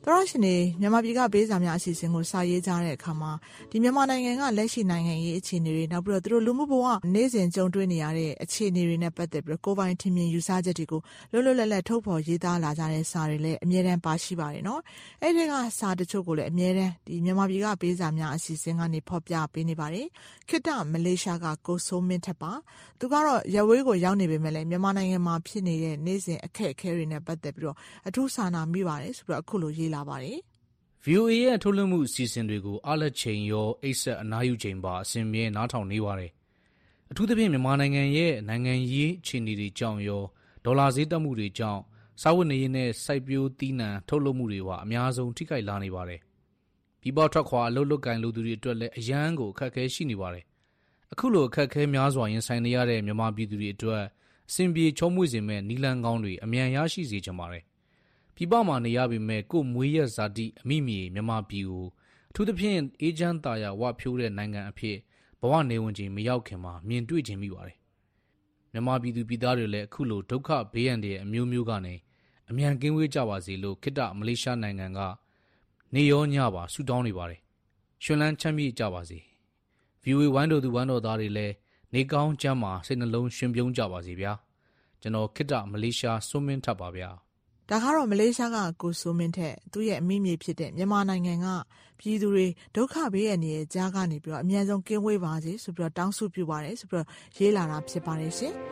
တော်ရရှင်နေမြန်မာပြည်ကဘေးစာများအစီအစဉ်ကိုစာရေးကြတဲ့အခါမှာဒီမြန်မာနိုင်ငံကလက်ရှိနိုင်ငံရေးအခြေအနေတွေနောက်ပြီးတော့သူတို့လူမှုဘဝနေ့စဉ်ကြုံတွေ့နေရတဲ့အခြေအနေတွေနဲ့ပတ်သက်ပြီးကိုယ်ပိုင်ထင်မြင်ယူဆချက်တွေကိုလွတ်လွတ်လပ်လပ်ထုတ်ဖော်ရေးသားလာကြတဲ့စာတွေလည်းအမြဲတမ်းပါရှိပါတယ်နော်။အဲ့ဒီကစာတချို့ကိုလည်းအမြဲတမ်းဒီမြန်မာပြည်ကဘေးစာများအစီအစဉ်ကနေဖော်ပြပေးနေပါတယ်။ခေတ္တမလေးရှားကကိုစိုးမင်းထက်ပါသူကတော့ရဝေးကိုရောက်နေပေမဲ့လည်းမြန်မာနိုင်ငံမှာဖြစ်နေတဲ့နေ့စဉ်အခက်အခဲတွေနဲ့ပတ်သက်ပြီးတော့အထူးစာနာမိပါတယ်ဆိုတော့အခုလိုရေးလာပါတယ်။ ဗီအိုအေ ရဲ့ထုတ်လွှင့်မှုအစီအစဉ်တွေကိုအားလက်ချိန်ရောအိတ်ဆက်အနားယူချိန်ပါအစဉ်မြဲနားထောင်နေပါတယ်။အထူးသဖြင့်မြန်မာနိုင်ငံရဲ့နိုင်ငံရေးအခြေအနေတွေကြောင့်ရောဒေါ်လာဈေးတက်မှုတွေကြောင့်စားဝတ်နေရေးနဲ့စိုက်ပျိုးသီးနှံထုတ်လုပ်မှုတွေဟာအများဆုံးထိခိုက်လာနေပါတယ်။ပြည်ပထွက်ခွာအလုပ်လုပ်ကိုင်လူသူတွေအတွက်လည်းအရန်ကိုအခက်အခဲရှိနေပါတယ်။အခုလိုအခက်အခဲများစွာရင်ဆိုင်နေရတဲ့မြန်မာပြည်သူတွေအတွက်အစဉ်ပြေချောမွေ့စေမဲ့နီလန်ကောင်းတွေအမြန်ရရှိစေချင်ပါတယ်။ပြည်ပမှာနေရပေမဲ့ကို့မွေးရဇာတိအမိမြေမြန်မာပြည်ကိုအထူးသဖြင့်အေဂျင့်တာယာဝဖြိုးတဲ့နိုင်ငံအဖြစ်ဘဝနေဝင်ခြင်းမရောက်ခင်မှာမြင်တွေ့ခြင်းမိပါတယ်။မြန်မာပြည်သူပြည်သားတွေလည်းအခုလိုဒုက္ခဘေးရန်တွေအမျိုးမျိုးကနေအမြန်ကင်းဝေးကြပါစေလို့ခေတ္တမလေးရှားနိုင်ငံကနေရောညပါဆုတောင်းနေပါတယ်။ရှင်လန်းချမ်းမြေ့ကြပါစေ။ ဗီအိုအေ ဝိုင်းတော်သူဝိုင်းတော်သားတွေလည်းနေကောင်းကျမ်းမာစိတ်နှလုံးရှင်ပြုံးကြပါစေဗျာ။ကျွန်တော်ခေတ္တမလေးရှားစွန်းမင်းထပ်ပါဗျာ။ဒါကတော့မလေးရှားကကိုစိုးမင်းထက်သူ့ရဲ့အမိမြေဖြစ်တဲ့မြန်မာနိုင်ငံကပြည်သူတွေဒုက္ခဘေးရန်ရဲ့ကြားကနေပြီးတော့အများဆုံးကင်းဝေးပါစေဆိုပြီးတော့တောင်းဆုပြုပါတယ်ဆိုပြီးတော့ရေးလာတာဖြစ်ပါတယ်ရှင်။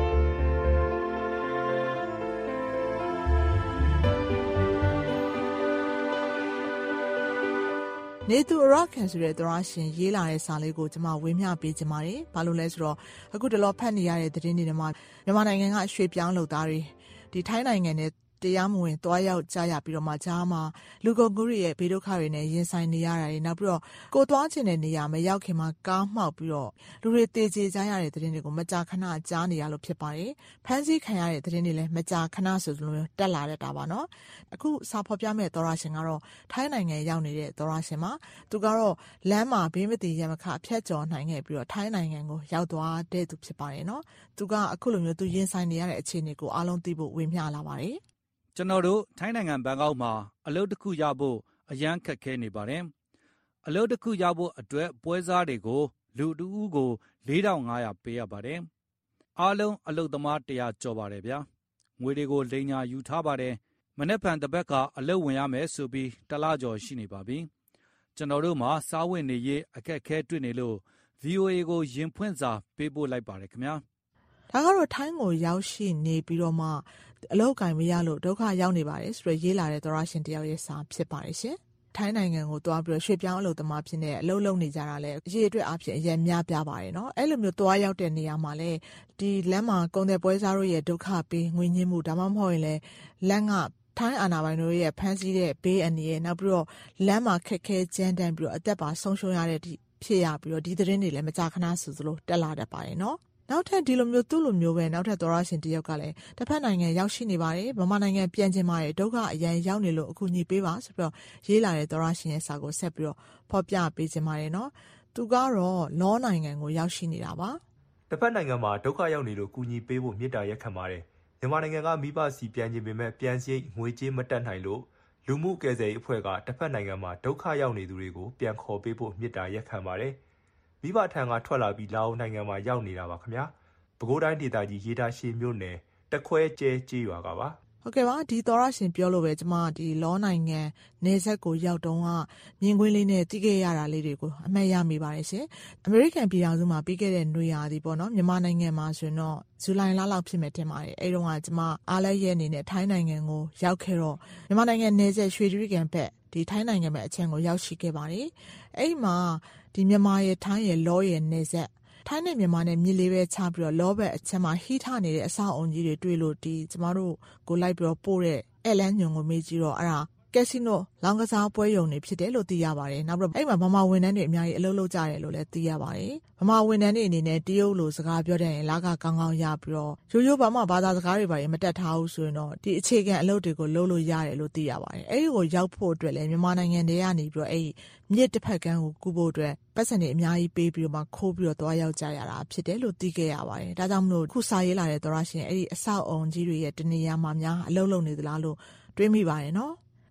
နေသူအရကန်ဆိုတဲ့သရရှင်ရေးလာတဲ့စာလေးကိုကျွန်မဝေမျှပေးချင်ပါတယ်။ဘာလို့လဲဆိုတော့အခုတလောဖတ်နေရတဲ့သတင်းတွေမှာမြန်မာနိုင်ငံကရွှေပြောင်းလုပ်သားတွေဒီထိုင်းနိုင်ငံနဲ့တရားမဝင်သွားရောက်ကြရပြီးတော့မှကြားမှာလူကုန်ကူးရဲ့ဘေးဒုက္ခတွေနဲ့ရင်ဆိုင်နေရတာတွေနောက်ပြီးတော့ကိုသွားချင်တဲ့နေရာမရောက်ခင်မှာကားမှောက်ပြီးတော့လူတွေတေကျေကြရတဲ့သတင်းတွေကိုမကြာခဏကြားနေရလို့ဖြစ်ပါတယ်။ဖမ်းဆီးခံရတဲ့သတင်းတွေလည်းမကြာခဏဆိုလိုမျိုးတက်လာတတ်တာပါနော်။အခုစာဖော်ပြမဲ့သောရရှင်ကတော့ထိုင်းနိုင်ငံရောက်နေတဲ့သောရရှင်မှာသူကတော့လမ်းမှာဘေးမတည်ရမခအဖြတ်ကျော်နိုင်ခဲ့ပြီးတော့ထိုင်းနိုင်ငံကိုရောက်သွားတဲ့သူဖြစ်ပါတယ်နော်။သူကအခုလိုမျိုးသူရင်ဆိုင်နေရတဲ့အခြေအနေကိုအားလုံးသိဖို့ဝေမျှလာပါတယ်။ကျွန်တော်တို့ထိုင်းနိုင်ငံဘန်ကောက်မှာအလုပ်တစ်ခုရဖို့အရန်ခက်ခဲနေပါတယ်။အလုပ်တစ်ခုရဖို့အတွက်ပွဲစားတွေကိုလူတဦးကိုလေးထောင်ငါးရာပေးရပါတယ်။အားလုံးအလုပ်သမားတရာကျော်ပါတယ်ဗျာ။ငွေတွေကိုလိမ်ညာယူထားပါတယ်။မနေ့ဖန်တစ်ပတ်ကအလုပ်ဝင်ရမယ်ဆိုပြီးတလကျော်ရှိနေပါပြီ။ကျွန်တော်တို့မှာစားဝတ်နေရေးအခက်အခဲတွေ့နေလို့ ဗီအိုအေ ကိုရင်ဖွင့်စာပေးပို့လိုက်ပါတယ်ခင်ဗျာ။ဒါကတော့ထိုင်းကိုရောက်ရှိနေပြီးတော့မှအလောက်ကင်မရလို့ဒုက္ခရောက်နေပါတယ်ဆိုတော့ရေးလာတဲ့သောရရှင်တယောက်ရဲ့စာဖြစ်ပါတယ်ရှင်။ထိုင်းနိုင်ငံကိုသွားပြီးတော့ရွှေ့ပြောင်းအလုပ်သမားဖြစ်နေအလုပ်လုပ်နေကြတာလဲအရေးအတွက်အဖြစ်အရင်များပြပါတယ်နော်။အဲ့လိုမျိုးသွားရောက်တဲ့နေရာမှာလဲဒီလမ်းမှာကုန်တဲ့ပွဲစားတို့ရဲ့ဒုက္ခပေးငွေညှင်းမှုဒါမှမဟုတ်ရင်လဲလမ်းကထိုင်းအာဏာပိုင်တို့ရဲ့ဖမ်းဆီးတဲ့ဘေးအန္တရာယ်နောက်ပြီးတော့လမ်းမှာခက်ခဲကြမ်းတမ်းပြီးတော့အသက်ပါဆုံးရှုံးရတဲ့ဖြစ်ရပြီးတော့ဒီသတင်းတွေလည်းမကြာခဏဆိုသလိုတက်လာတတ်ပါတယ်နော်။နောက်ထပ်ဒီလိုမျိုးသူ့လိုမျိုးပဲနောက်ထပ်သောရရှင်တယောက်ကလည်းတစ်ဖက်နိုင်ငံရောက်ရှိနေပါတယ်ဗမာနိုင်ငံပြန်ကျင်ပါတယ်ဒုက္ခအရန်ရောက်နေလို့အခုညီပေးပါဆိုပြီးတော့ရေးလာတဲ့သောရရှင်ရဲ့စာကိုဆက်ပြီးတော့ဖော်ပြပေးချင်ပါတယ်နော်သူကတော့လောနိုင်ငံကိုရောက်ရှိနေတာပါတစ်ဖက်နိုင်ငံမှာဒုက္ခရောက်နေလို့ကူညီပေးဖို့မေတ္တာရက်ခံပါတယ်မြန်မာနိုင်ငံကမိဘစီပြန်ကျင်ပေမဲ့ပြန်စရိတ်ငွေကြေးမတက်နိုင်လို့လူမှုကယ်ဆယ်ရေးအဖွဲ့ကတစ်ဖက်နိုင်ငံမှာဒုက္ခရောက်နေသူတွေကိုပြန်ခေါ်ပေးဖို့မေတ္တာရက်ခံပါတယ်မိဘထံကထွက်လာပြီးလာအိုနိုင်ငံမှာရောက်နေတာပါခင်ဗျာပဲခူးတိုင်းဒေသကြီးရေတာရှည်မြို့နယ်တခွဲကျဲကြေးရွာကပါဟုတ်ကဲ့ပါဒီသောရရှင်ပြောလို့ပဲကျွန်မဒီလောနိုင်ငံနေဆက်ကိုရောက်တုန်းကမြင်ကွင်းလေးနဲ့တီးခဲ့ရတာလေးတွေကိုအမှတ်ရမိပါတယ်ရှင်အမေရိကန်ပြည်ထောင်စုမှာပြီးခဲ့တဲ့နွေရာသီပေါ့နော်မြန်မာနိုင်ငံမှာဆိုရင်တော့ဇူလိုင်လလောက်ဖြစ်မယ်ထင်ပါတယ်အဲ့တုန်းကကျွန်မအားလည်းရဲ့အနေနဲ့ထိုင်းနိုင်ငံကိုရောက်ခဲ့တော့မြန်မာနိုင်ငံနေဆက်ရွှေတြိဂံဘက်ဒီထိုင်းနိုင်ငံမှာအချင်းကိုရောက်ရှိခဲ့ပါတယ်အဲ့မှာဒီမြန်မာရဲ့ထိုင်းရဲ့လောရဲ့နေဆက်ထိုင်းနဲ့မြန်မာနဲ့မြစ်လေးပဲချပြီးတော့လောဘက်အချက်မှာဟီးထနေတဲ့အဆောက်အုံကြီးတွေတွေ့လို့ဒီကျမတို့ကိုလိုက်ပြီးတော့ပို့တဲ့အဲလန်းညွန်ကိုမေးကြည့်တော့အဲ့ဒါကက်စီနိုလောင်းကစားပွဲရုံတွေဖြစ်တယ်လို့သိရပါတယ်နောက်ပြီးတော့အဲ့မှာဗမာဝန်ထမ်းတွေအများကြီးအလုပ်လုပ်ကြတယ်လို့လည်းသိရပါတယ်ဗမာဝန်ထမ်းတွေအနေနဲ့တရုတ်လိုစကားပြောတဲ့ရင်လာကကောင်းကောင်းရပြီးတော့ရိုးရိုးဘာမှဘာသာစကားတွေပါရင်မတက်ထားဘူးဆိုရင်တော့ဒီအခြေခံအလုပ်တွေကိုလုပ်လို့ရတယ်လို့သိရပါတယ်အဲ့ဒီကိုရောက်ဖို့အတွက်လည်းမြန်မာနိုင်ငံထဲကနေပြီးတော့အဲ့ဒီမြစ်တစ်ဖက်ကန်းကိုကူဖို့အတွက်ပတ်စံတွေအများကြီးပေးပြီးတော့မှခိုးပြီးတော့သွားရောက်ကြရတာဖြစ်တယ်လို့သိခဲ့ရပါတယ်ဒါကြောင့်မလို့ခုစာရေးလာတဲ့သောရရှင်အဲ့ဒီအဆောက်အုံကြီးတွေရဲ့တနေရာမှာများအလုပ်လုပ်နေသလားလို့တွေးမိပါတယ်နော်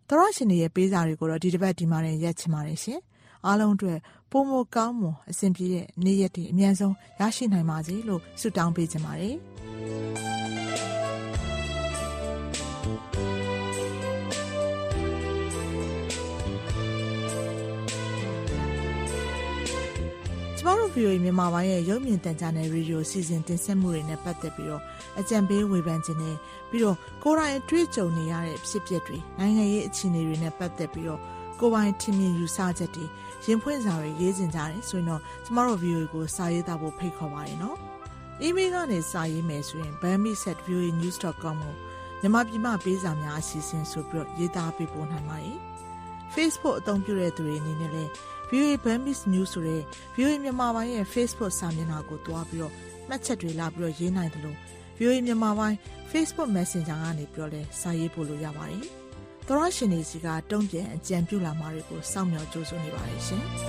သောရရှင်တွေရဲ့ပေးစာတွေကိုတော့ဒီတစ်ပတ်ဒီမှာရက်ချင်ပါတယ်ရှင်အားလုံးအတွက်ပိုမိုကောင်းမွန်အဆင်ပြေတဲ့နေ့ရက်တွေအများဆုံးရရှိနိုင်ပါစေလို့ဆုတောင်းပေးချင်ပါတယ်ကျမတို့ ဗီအိုအေ မြန်မာပိုင်းရဲ့ရုပ်မြင်သံကြားနယ်ရေဒီယိုစီစဉ်တင်ဆက်မှုတွေနဲ့ပတ်သက်ပြီးတော့အကြံပေးဝေဖန်ခြင်းနဲ့ပြီးတော့ကိုယ်တိုင်အတွေ့အကြုံနေရတဲ့ဖြစ်ပျက်တွေနိုင်ငံရေးအခြေအနေတွေနဲ့ပတ်သက်ပြီးတော့ကိုယ်ပိုင်ထင်မြင်ယူဆချက်တွေရင်ဖွင့်စာတွေရေးတင်ကြတယ်ဆိုရင်တော့ကျမတို့ ဗီအိုအေ ကိုစာရေးသားဖို့ဖိတ်ခေါ်ပါတယ်နော်။ email ကနေစာရေးမယ်ဆိုရင် burmese at v o a news dot com ကိုမြန်မာပြည်မှာပေးစာများအစီအစဉ်ဆိုပြီးတော့ရေးသားပေးပို့နိုင်ပါတယ်။ Facebook အသုံးပြုတဲ့သူတွေအနေနဲ့လည်း ဗီအိုအေ Burmese News ဆိုတဲ့ ဗီအိုအေ မြန်မာပိုင်းရဲ့ Facebook စာမျက်နှာကိုတွားပြီးတော့မှတ်ချက်တွေလာပြီးတော့ရေးနိုင်တယ်လို့ ဗီအိုအေ မြန်မာပိုင်း Facebook Messenger ကနေပြီးတော့လည်းစာရေးပို့လို့ရပါတယ်။သောရရှင်တွေစီကတုံ့ပြန်အကြံပြုလာမှာတွေကိုစောင့်မျှော်ကြိုးစွနေပါတယ်ရှင်။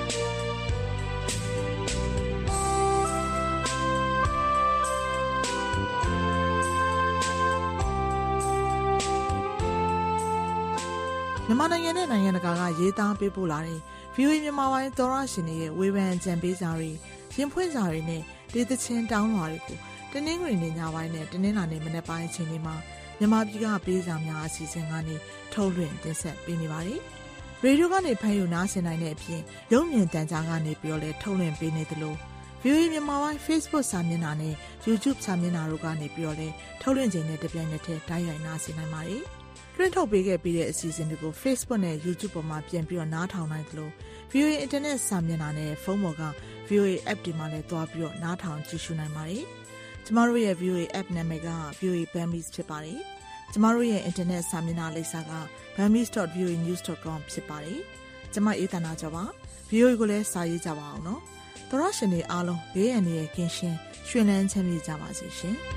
မြန်မာနိုင်ငံနဲ့နိုင်ငံတကာကရေးသားပေးပို့လာတဲ့ ဗီအိုအေ မြန်မာပိုင်းသောရရှင်တွေရဲ့ဝေဖန်အကြံပေးစာတွေရင်ဖွင့်စာတွေနဲ့ဒေသချင်းတောင်းလွှာတွေကိုတနင်္ဂနွေနေ့ညပိုင်းနဲ့တနင်္လာနေ့မနက်ပိုင်းအချိန်တွေမှာမြန်မာပြည်ကပေးစာများအစီအစဉ်ကနေထုတ်လွှင့်တင်ဆက်ပေးနေပါတယ်။ရေဒီယိုကနေဖမ်းယူနားဆင်နိုင်တဲ့အပြင်ရုပ်မြင်သံကြားကနေပြီးတော့လည်းထုတ်လွှင့်ပေးနေသလို ဗီအိုအေ မြန်မာပိုင်း Facebook စာမျက်နှာနဲ့ YouTube စာမျက်နှာတို့ကနေပြီးတော့လည်းထုတ်လွှင့်ခြင်းနဲ့တပြိုင်နက်တည်းတိုက်ရိုက်နားဆင်နိုင်ပါတယ်။တွင်းထုတ်ပေးခဲ့ပြီးတဲ့အစီအစဉ်တွေကို Facebook နဲ့ YouTube ပေါ်မှာပြန်ပြီးတော့နားထောင်နိုင်သလို ဗီအိုအေ Internet စာမျက်နှာနဲ့ဖုန်းပေါ်က ဗီအိုအေ App တွေမှာလည်းတွားပြီးတော့နားထောင်ကြည့်ရှုနိုင်ပါတယ်။ကျမတို့ရဲ့ ဗီအိုအေ App နာမည်က ဗီအိုအေ Burmese ဖြစ်ပါတယ်။ကျမတို့ရဲ့ Internet စာမျက်နှာလိပ်စာက burmese dot v o a news dot com ဖြစ်ပါတယ်။ကျမအေးသနာကျော်ပါ။ ဗီအိုအေကိုလည်းစာရေးကြပါအောင်နော်။သောရရှင်တွေအားလုံးဘေးရန်တွေရဲ့ကင်းရှင်းရွှင်လန်းချမ်းမြေ့ကြပါစေရှင်။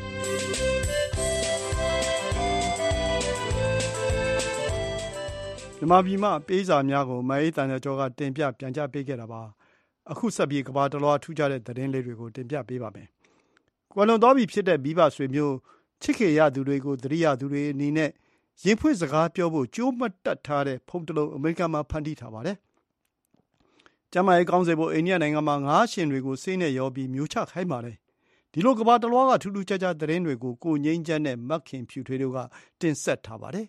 မြန်မာပြည်မှာပေးစာများကိုမအေးတန်တဲ့ကျော်ကတင်ပြပြန်ကြားပေးခဲ့တာပါအခုဆက်ပြီးကဘာတလွားထူးခြားတဲ့သတင်းလေးတွေကိုတင်ပြပေးပါမယ်ကွယ်လွန်သွားပြီဖြစ်တဲ့မိဘဆွေမျိုးချစ်ခင်ရသူတွေကိုသတိရသူတွေအနေနဲ့ရင်ဖွင့်စကားပြောဖို့ကြိုးမတက်ထားတဲ့ဖုန်းတစ်လုံးအမေရိကန်မှာဖန်တီးထားပါတယ်ကျမ်းမာရေးကောင်းစေဖို့အိန္ဒိယနိုင်ငံမှာငါးရှင်တွေကိုဆေးနဲ့ရောပြီးမျိုးချခိုင်းပါတယ်ဒီလိုကဘာတလွားကထူးထူးခြားခြားသတင်းတွေကိုကိုငိမ့်ချမ်းနဲ့မက်ခင်ဖြူထွေးတို့ကတင်ဆက်ထားပါတယ်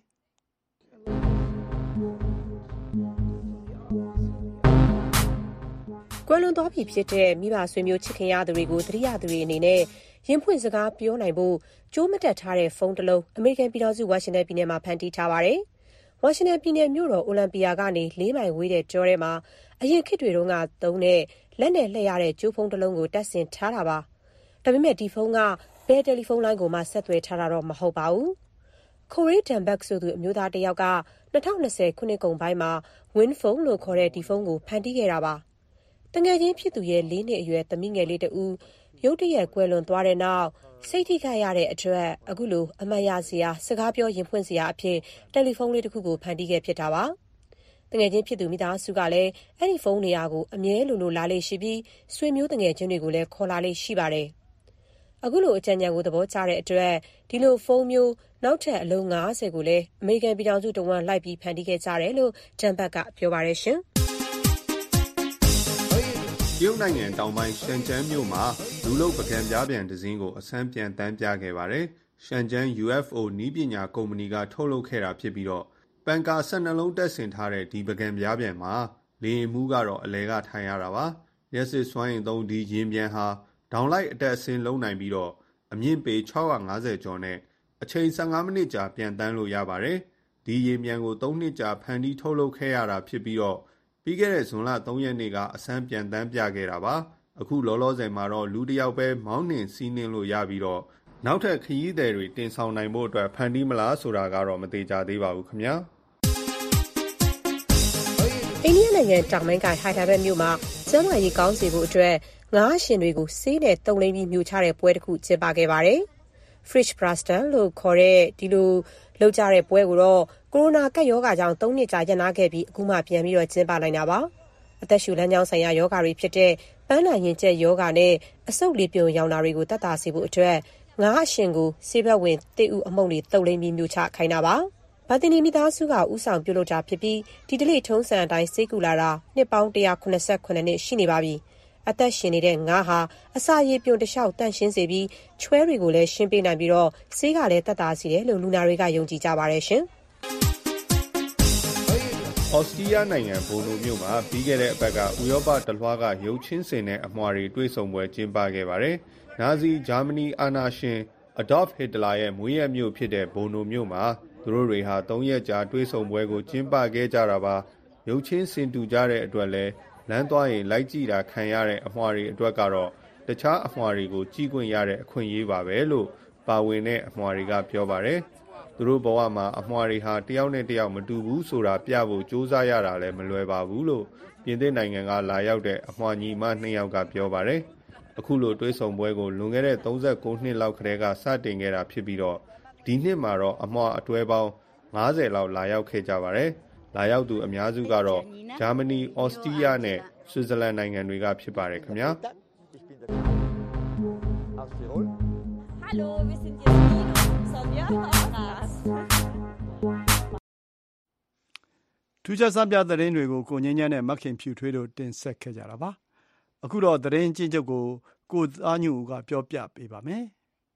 ကွယ်လွန်သွားပြီဖြစ်တဲ့မိဘဆွေမျိုးချစ်ခင်ရသူတွေကိုသတိရသူတွေအနေနဲ့ရင်ဖွင့်စကားပြောနိုင်ဖို့ကြိုးမတက်ထားတဲ့ဖုန်းတစ်လုံးအမေရိကန်ပြည်ထောင်စုဝါရှင်တန်ပြည်နယ်မှာဖန်တီးထားပါတယ်။ဝါရှင်တန်ပြည်နယ်မြို့တော်အိုလံပီယာကနေလေးမိုင်ဝေးတဲ့ကျောထဲမှာအရင်ခေတ်တွေတုန်းကသုံးတဲ့လက်နဲ့လှည့်ရတဲ့ကြိုးဖုန်းတစ်လုံးကိုတပ်ဆင်ထားတာပါ။ဒါပေမဲ့ဒီဖုန်းကဘယ်တယ်လီဖုန်းလိုင်းကိုမှဆက်သွယ်ထားတာတော့မဟုတ်ပါဘူး။ခိုရီဒန်ဘက်ဆိုသူအမျိုးသားတစ်ယောက်က၂၀၂၀ခုနှစ်ကုန်ပိုင်းမှာ Win Phone လို့ခေါ်တဲ့ဒီဖုန်းကိုဖန်တီးခဲ့တာပါ။တငယ်ချင်းဖြစ်သူရဲ့လေးနှစ်အရွယ်သမီးငယ်လေးတဦးရုတ်တရက်ကွယ်လွန်သွားတဲ့နောက်စိတ်ထိခိုက်ရတဲ့အတွက်အခုလိုအမတ်ရစရာစကားပြောရင်ဖွင့်စရာအဖြစ်တယ်လီဖုန်းလေးတစ်ခုကိုဖန်တီးခဲ့ဖြစ်တာပါတငယ်ချင်းဖြစ်သူမိသားစုကလည်းအဲ့ဒီဖုန်းနေရာကိုအမြဲလိုလိုလာလေးရှိပြီးဆွေမျိုးတငယ်ချင်းတွေကိုလည်းခေါ်လာလေးရှိပါတယ်အခုလိုအကြံဉာဏ်ကိုသဘောကျတဲ့အတွက်ဒီလိုဖုန်းမျိုးနောက်ထပ်အလုံး၅၀ကိုလည်းအမေရိကန်ပြည်ထောင်စုတဝန်းလိုက်ပြီးဖန်တီးခဲ့ကြတယ်လို့ဂျန်ဘတ်ကပြောပါတယ်ရှင်တရုတ်နိုင်ငံတောင်ပိုင်းရှန်ကျန်းမြို့မှာလူလုပ်ပကံပြားပြန်တစ်စင်းကိုအစမ်းပြန်တန်းပြခဲ့ပါတယ်။ရှန်ကျန်း ယူ အက်ဖ် အို နည်းပညာကုမ္ပဏီကထုတ်လုပ်ခဲ့တာဖြစ်ပြီးတော့ပန်ကာ၁၂လုံးတပ်ဆင်ထားတဲ့ဒီပကံပြားပြန်မှာလေယာဉ်မှူးကတော့အလဲကထိုင်ရတာပါ။ရက်စစ်စွမ်းအင်သုံးဒီရင်ပြန်ဟာဒေါင်လိုက်အတက်အဆင်းလုံးနိုင်ပြီးတော့အမြင့်ပေ၆၅၀ကျော်နဲ့အချိန်၁၅မိနစ်ကြာပြန်တန်းလို့ရပါတယ်။ဒီရင်ပြန်ကို၃နှစ်ကြာဖန်တီးထုတ်လုပ်ခဲ့ရတာဖြစ်ပြီးတော့ပြီးခဲ့တဲ့ဇွန်လ၃ရက်နေ့ကအစမ်းပြန်တန်းပြခဲ့တာပါအခုလောလောဆယ်မှာတော့လူတစ်ယောက်ပဲမောင်းနှင်စီးနှင်းလို့ရပြီးတော့နောက်ထပ်ခရီးသည်တွေတင်ဆောင်နိုင်ဖို့အတွက်ဖန်တီးမလားဆိုတာကတော့မသေချာသေးပါဘူးခင်ဗျာအိန္ဒိယနိုင်ငံတောင်ပိုင်းကဟိုက်ဒါဘတ်မြို့မှာကျန်းမာရေးကောင်းစေဖို့အတွက်ငါးရှင်တွေကိုဆေးနဲ့တုံလိမ့်ပြီးမျိုးချတဲ့ပွဲတစ်ခုကျင်းပခဲ့ပါတယ် Fridge Braston လို့ခေါ်တဲ့ဒီလိုလောက်ကြတဲ့ပွဲကိုတော့ကိုရိုနာကပ်ရောဂါကြောင့်၃နှစ်ကြာရပ်နားခဲ့ပြီးအခုမှပြန်ပြီးတော့ကျင်းပနိုင်တာပါအသက်ရှူလမ်းကြောင်းဆိုင်ရာယောဂါတွေဖြစ်တဲ့ပန်းနာရင်ကျက်ယောဂါနဲ့အဆုတ်လေပြုံရောင်တာတွေကိုသက်သာစေဖို့အတွက်ငါးအရှင်ကိုဆေးဘက်ဝင်တိတ်ဥအမုံတွေတုပ်လိမ့်ပြီးမျိုးချခိုင်းတာပါဘာတင်နီမိသားစုကဦးဆောင်ပြုလုပ်တာဖြစ်ပြီးဒီတလေထုံးစံအတိုင်းစိတ်ကူလာတာနှစ်ပေါင်းone hundred eighty-nineနှစ်ရှိနေပါပြီအသက်ရှင်နေတဲ့ငါးဟာအစာရည်ပြုံတလျှောက်တန့်ရှင်းစေပြီးချွဲတွေကိုလည်းရှင်းပေးနိုင်ပြီးတော့ဆေးကလည်းတက်တာစီတယ်လို့လူနာတွေကယုံကြည်ကြပါတယ်ရှင်ဩစတြီးယားနိုင်ငံဘိုနိုမြို့မှာပြီးခဲ့တဲ့အပတ်ကဥရောပတလွှားကရုပ်ချင်းစင်တဲ့အမွှာတွေတွေ့ဆုံပွဲကျင်းပခဲ့ပါတယ်။နာဇီဂျာမနီအာဏာရှင်အဒေါ့ဖ်ဟစ်တလာရဲ့မွေးရပ်မြို့ဖြစ်တဲ့ဘိုနိုမြို့မှာသူတို့တွေဟာသုံးရက်ကြာတွေ့ဆုံပွဲကိုကျင်းပခဲ့ကြတာပါ။ရုပ်ချင်းစင်တူကြတဲ့အတွက်လည်းလမ်းသွားရင်လိုက်ကြည့်တာခံရတဲ့အမွှာတွေအတွက်ကတော့တခြားအမွှာတွေကိုကြည့်ခွင့်ရတဲ့အခွင့်အရေးပါပဲလို့ပါဝင်တဲ့အမွှာတွေကပြောပါတယ်။သူတို့ဘဝမှာအမွှာတွေဟာတယောက်နဲ့တယောက်မတူဘူးဆိုတာပြဖို့စူးစမ်းရတာလည်းမလွယ်ပါဘူးလို့ပြင်သစ်နိုင်ငံကလာရောက်တဲ့အမွှာညီမနှစ်ယောက်ကပြောပါတယ်။အခုလိုတွေးဆုံပွဲကိုလွန်ခဲ့တဲ့thirty-nineနှစ်လောက်ကတည်းကစတင်ခဲ့တာဖြစ်ပြီးတော့ဒီနှစ်မှာတော့အမွှာအတွဲပေါင်းfiftyလောက်လာရောက်ခဲ့ကြပါတယ်။လာရောက်သူအများစုကတော့ဂျာမနီ၊ဩစတြီးယားနဲ့ဆွစ်ဇာလန်နိုင်ငံတွေကဖြစ်ပါတယ်ခင်ဗျာ။ Hallo, wir sind Jasmin und Sonja Aras. ထူးခြားစပြသတင်းတွေကိုကိုငင်းညံ့နဲ့မခင်ဖြူထွေးတို့တင်ဆက်ခဲ့ကြတာပါအခုတော့သတင်းချင်းချုပ်ကိုကိုသားညူကပြောပြပေးပါမယ်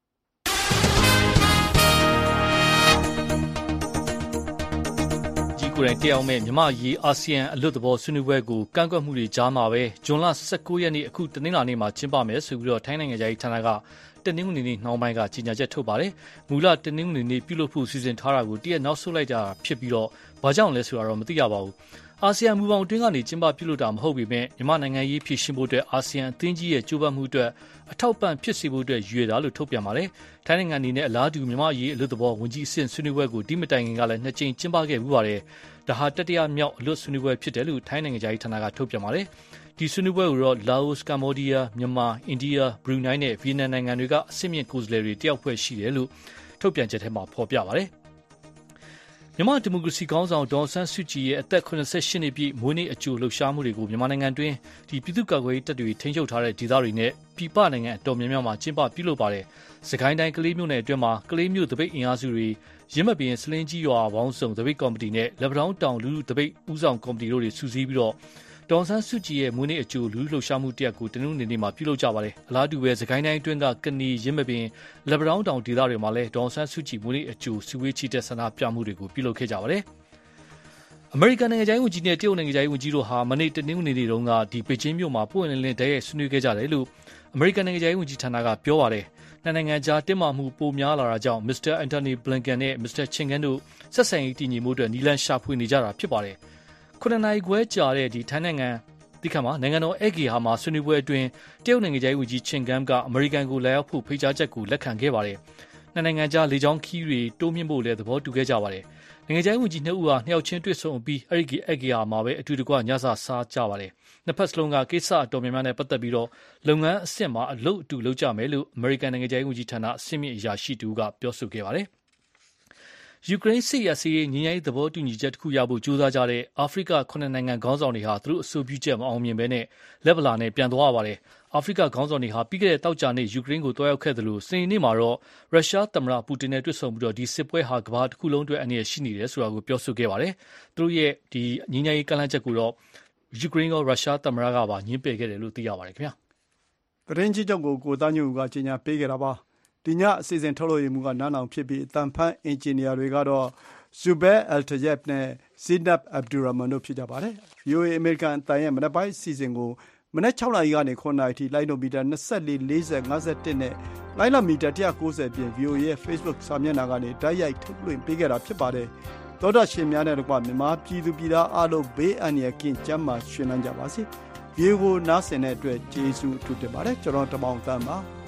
ကြီးကိုယ်တိုင်တရားမဲ့မြမရေးအာဆီယံအလွတ်တဘောဆွေးနွေးပွဲကိုကန့်ကွက်မှုတွေကြားမှာပဲဇွန်လnineteenရက်နေ့အခုတနင်္လာနေ့မှာကျင်းပမယ်ဆိုပြီးတော့ထိုင်းနိုင်ငံကြီးဌာနကတနင်္ဂနွေနေ့နှောင်းပိုင်းကကြေညာချက်ထုတ်ပါတယ်။မူလတနင်္ဂနွေနေ့ပြုလုပ်ဖို့စီစဉ်ထားတာကိုတရက်နောက်ဆုတ်လိုက်တာဖြစ်ပြီးတော့ဘာကြောင့်လဲဆိုတာတော့မသိရပါဘူး။အာဆီယံမူပေါင်းအတွင်းကနေကျင်းပပြုလုပ်တာမဟုတ်ပေမဲ့မြန်မာနိုင်ငံရေးဖြည့်ရှင်းဖို့အတွက်အာဆီယံအသင်းကြီးရဲ့ကြိုးပမ်းမှုအတွက်အထောက်ပံ့ဖြစ်စေဖို့အတွက်ရည်ရွယ်တာလို့ထုတ်ပြန်ပါတယ်။ထိုင်းနိုင်ငံအနေနဲ့အလားတူမြန်မာရေးအလွတ်တဘောဝန်ကြီးအဆင့်ဆွေးနွေးပွဲကိုဒီမတိုင်ခင်ကလည်းနှစ်ကြိမ်ကျင်းပခဲ့မှုပါတယ်။ဒါဟာတတိယမြောက်အလွတ်ဆွေးနွေးပွဲဖြစ်တယ်လို့ထိုင်းနိုင်ငံကြီးဌာနကထုတ်ပြန်ပါတယ်။ဒီဆွေးနွေးပွဲကိုတော့လာအို၊ကမ္ဘောဒီးယား၊မြန်မာ၊အိန္ဒိယ၊ဘရူနိုင်းနဲ့ဗီယက်နမ်နိုင်ငံတွေကအဆင့်မြင့်ကိုယ်စားလှယ်တွေတယောက်ဖွဲ့ရှိတယ်လို့ထုတ်ပြန်ချက်ထဲမှာဖော်ပြပါတယ်။မြန်မာဒီမိုကရေစီခေါင်းဆောင်ဒေါ်အောင်ဆန်းစုကြည်ရဲ့အသက်seventy-eightနှစ်ပြည့်မွေးနေ့အကြိုလှုပ်ရှားမှုတွေကိုမြန်မာနိုင်ငံတွင်းဒီပြည်သူ့ကာကွယ်ရေးတပ်တွေထိန်းချုပ်ထားတဲ့ဒေသတွေနဲ့ပြည်ပနိုင်ငံအတော်များများမှာကျင်းပပြုလုပ်ပါတယ်။စကိုင်းတိုင်းကလေးမြို့နယ်အတွင်းမှာကလေးမြို့တပိတ်အင်အားစုတွေရင်းမပင်စလင်းကြီးရွာပေါင်းစုံတပိတ်ကော်မတီနဲ့လက်ပတောင်းတောင်လူလူတပိတ်ဦးဆောင်ကော်မတီတို့တွေစုစည်းပြီးတော့ဒေါ်အောင်ဆန်းစုကြည်ရဲ့မွေးနေ့အကြိုလူလူလှုပ်ရှားမှုတရက်ကိုတနင်္ဂနွေနေ့မှာပြုလုပ်ကြပါတယ်။အလားတူပဲစကိုင်းတိုင်းအတွင်းကကနီရင်းမပင်လက်ပတောင်းတောင်ဒေသတွေမှာလည်းဒေါ်အောင်ဆန်းစုကြည်မွေးနေ့အကြိုစုဝေးချီတက်ဆန္ဒပြမှုတွေကိုပြုလုပ်ခဲ့ကြပါတယ်။အမေရိကန်နိုင်ငံခြားရေးဝန်ကြီးနဲ့တရုတ်နိုင်ငံခြားရေးဝန်ကြီးတို့ဟာမနေ့တနင်္ဂနွေနေ့တုန်းကဒီပေကျင်းမြို့မှာပွင့်လင်းလင်းတည်းရဲ့ဆွေးနွေးခဲ့ကြတယ်လို့အမေရိကန်နိုင်ငံခြားရေးဝန်ကြီးဌာနကပြောပါတယ်။နှစ်နိုင်ငံကြားတင်းမာမှုပိုများလာတာကြောင့်မစ္စတာအန်တိုနီဘလင်ကန်နဲ့မစ္စတာချင်ဂန်တို့ဆက်ဆံရေးတည်ငြိမ်မှုအတွက်နီလန်ရှာဖွေနေကြတာဖြစ်ပါတယ်။ခုနှစ်နာရီခွဲကြာတဲ့ဒီထိုင်းနိုင်ငံဒီကမှာနိုင်ငံတော်အေဂီဟာမှာဆွေးနွေးပွဲအတွင်းတရုတ်နိုင်ငံခြားရေးဝန်ကြီးချင်ဂန်ကအမေရိကန်ကိုလာရောက်ဖို့ဖိတ်ကြားချက်ကိုလက်ခံခဲ့ပါတယ်။နှစ်နိုင်ငံကြားလေကြောင်းခီးတွေတိုးမြင့်ဖို့လည်းသဘောတူခဲ့ကြပါတယ်။နိုင်ငံခြားရေးဝန်ကြီးနှစ်ဦးဟာနှစ်ယောက်ချင်းတွေ့ဆုံပြီးအဲ့ဒီအေဂီဟာမှာပဲအတူတကွညစာစားကြပါတယ်။နှစ်ဖက်စလုံးကကိစ္စအတော်များများနဲ့ပတ်သက်ပြီးတော့လုပ်ငန်းအဆင့်မှာအလုပ်အတူလုပ်ကြမယ်လို့အမေရိကန်နိုင်ငံခြားရေးဝန်ကြီးဌာနအဆင့်မြင့်အရာရှိတူကပြောဆိုခဲ့ပါတယ်။ယူကရိန်းစစ်ရစီရေးငြိမ်းချမ်းရေးသဘောတူညီချက်တစ်ခုရဖို့ကြိုးစားကြတဲ့အာဖရိကခုနှစ်နိုင်ငံခေါင်းဆောင်တွေဟာသူတို့အဆိုပြုချက်မအောင်မြင်ဘဲနဲ့လက်ဗလာနဲ့ပြန်သွားရပါတယ်။အာဖရိကခေါင်းဆောင်တွေဟာပြီးခဲ့တဲ့တောက်ကြနေ့ယူကရိန်းကိုတွားရောက်ခဲ့တယ်လို့စနေနေ့မှာတော့ရုရှားသမ္မတပူတင်နဲ့တွေ့ဆုံပြီးတော့ဒီစစ်ပွဲဟာကမ္ဘာတစ်ခုလုံးအတွက်အနေနဲ့ရှိနေတယ်ဆိုတာကိုပြောဆိုခဲ့ပါတယ်။သူတို့ရဲ့ဒီငြိမ်းချမ်းရေးကမ်းလှမ်းချက်ကိုတော့ယူကရိန်းကရုရှားသမ္မတကပါညှင်းပယ်ခဲ့တယ်လို့သိရပါတယ်ခင်ဗျာ။သတင်းကြီးချုပ်ကိုကိုသားညူကကြေညာပေးခဲ့တာပါ။ဒီညအစီအစဉ်ထုတ်လို့ရမှုကနားနောင်ဖြစ်ပြီးအတန်ဖန်အင်ဂျင်နီယာတွေကတော့ဇူဘဲအယ်တယက်နဲ့ဇီနပ်အဗ်ဒူရာမန်တို့ဖြစ်ကြပါတယ်။ ဗီအိုအေ အမေရိကန်အတန်ရဲ့မနက်ပိုင်းအစီအစဉ်ကိုမနက်၆နာရီကနေ၇နာရီထိလိုင်းဒိုမီတာ၂၄ ၄၀ ၅၁နဲ့လိုင်းလမီတာ၁၉၀ပြင် ဗီအိုအေ ရဲ့ Facebook စာမျက်နှာကနေတိုက်ရိုက်ထုတ်လွှင့်ပေးခဲ့တာဖြစ်ပါတယ်။သောတာရှင်များနဲ့တကွမြန်မာပြည်သူပြည်သားအားလုံးဘေးအန္တရာယ်ကင်းကျန်းမာရွှင်လန်းကြပါစေ။ဗီအိုအေကိုနားဆင်တဲ့အတွက်ကျေးဇူးအထူးတင်ပါတယ်။ကျွန်တော်တမောင်သန်းပါ။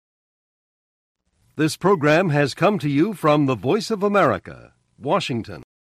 This program has come to you from the Voice of America, Washington.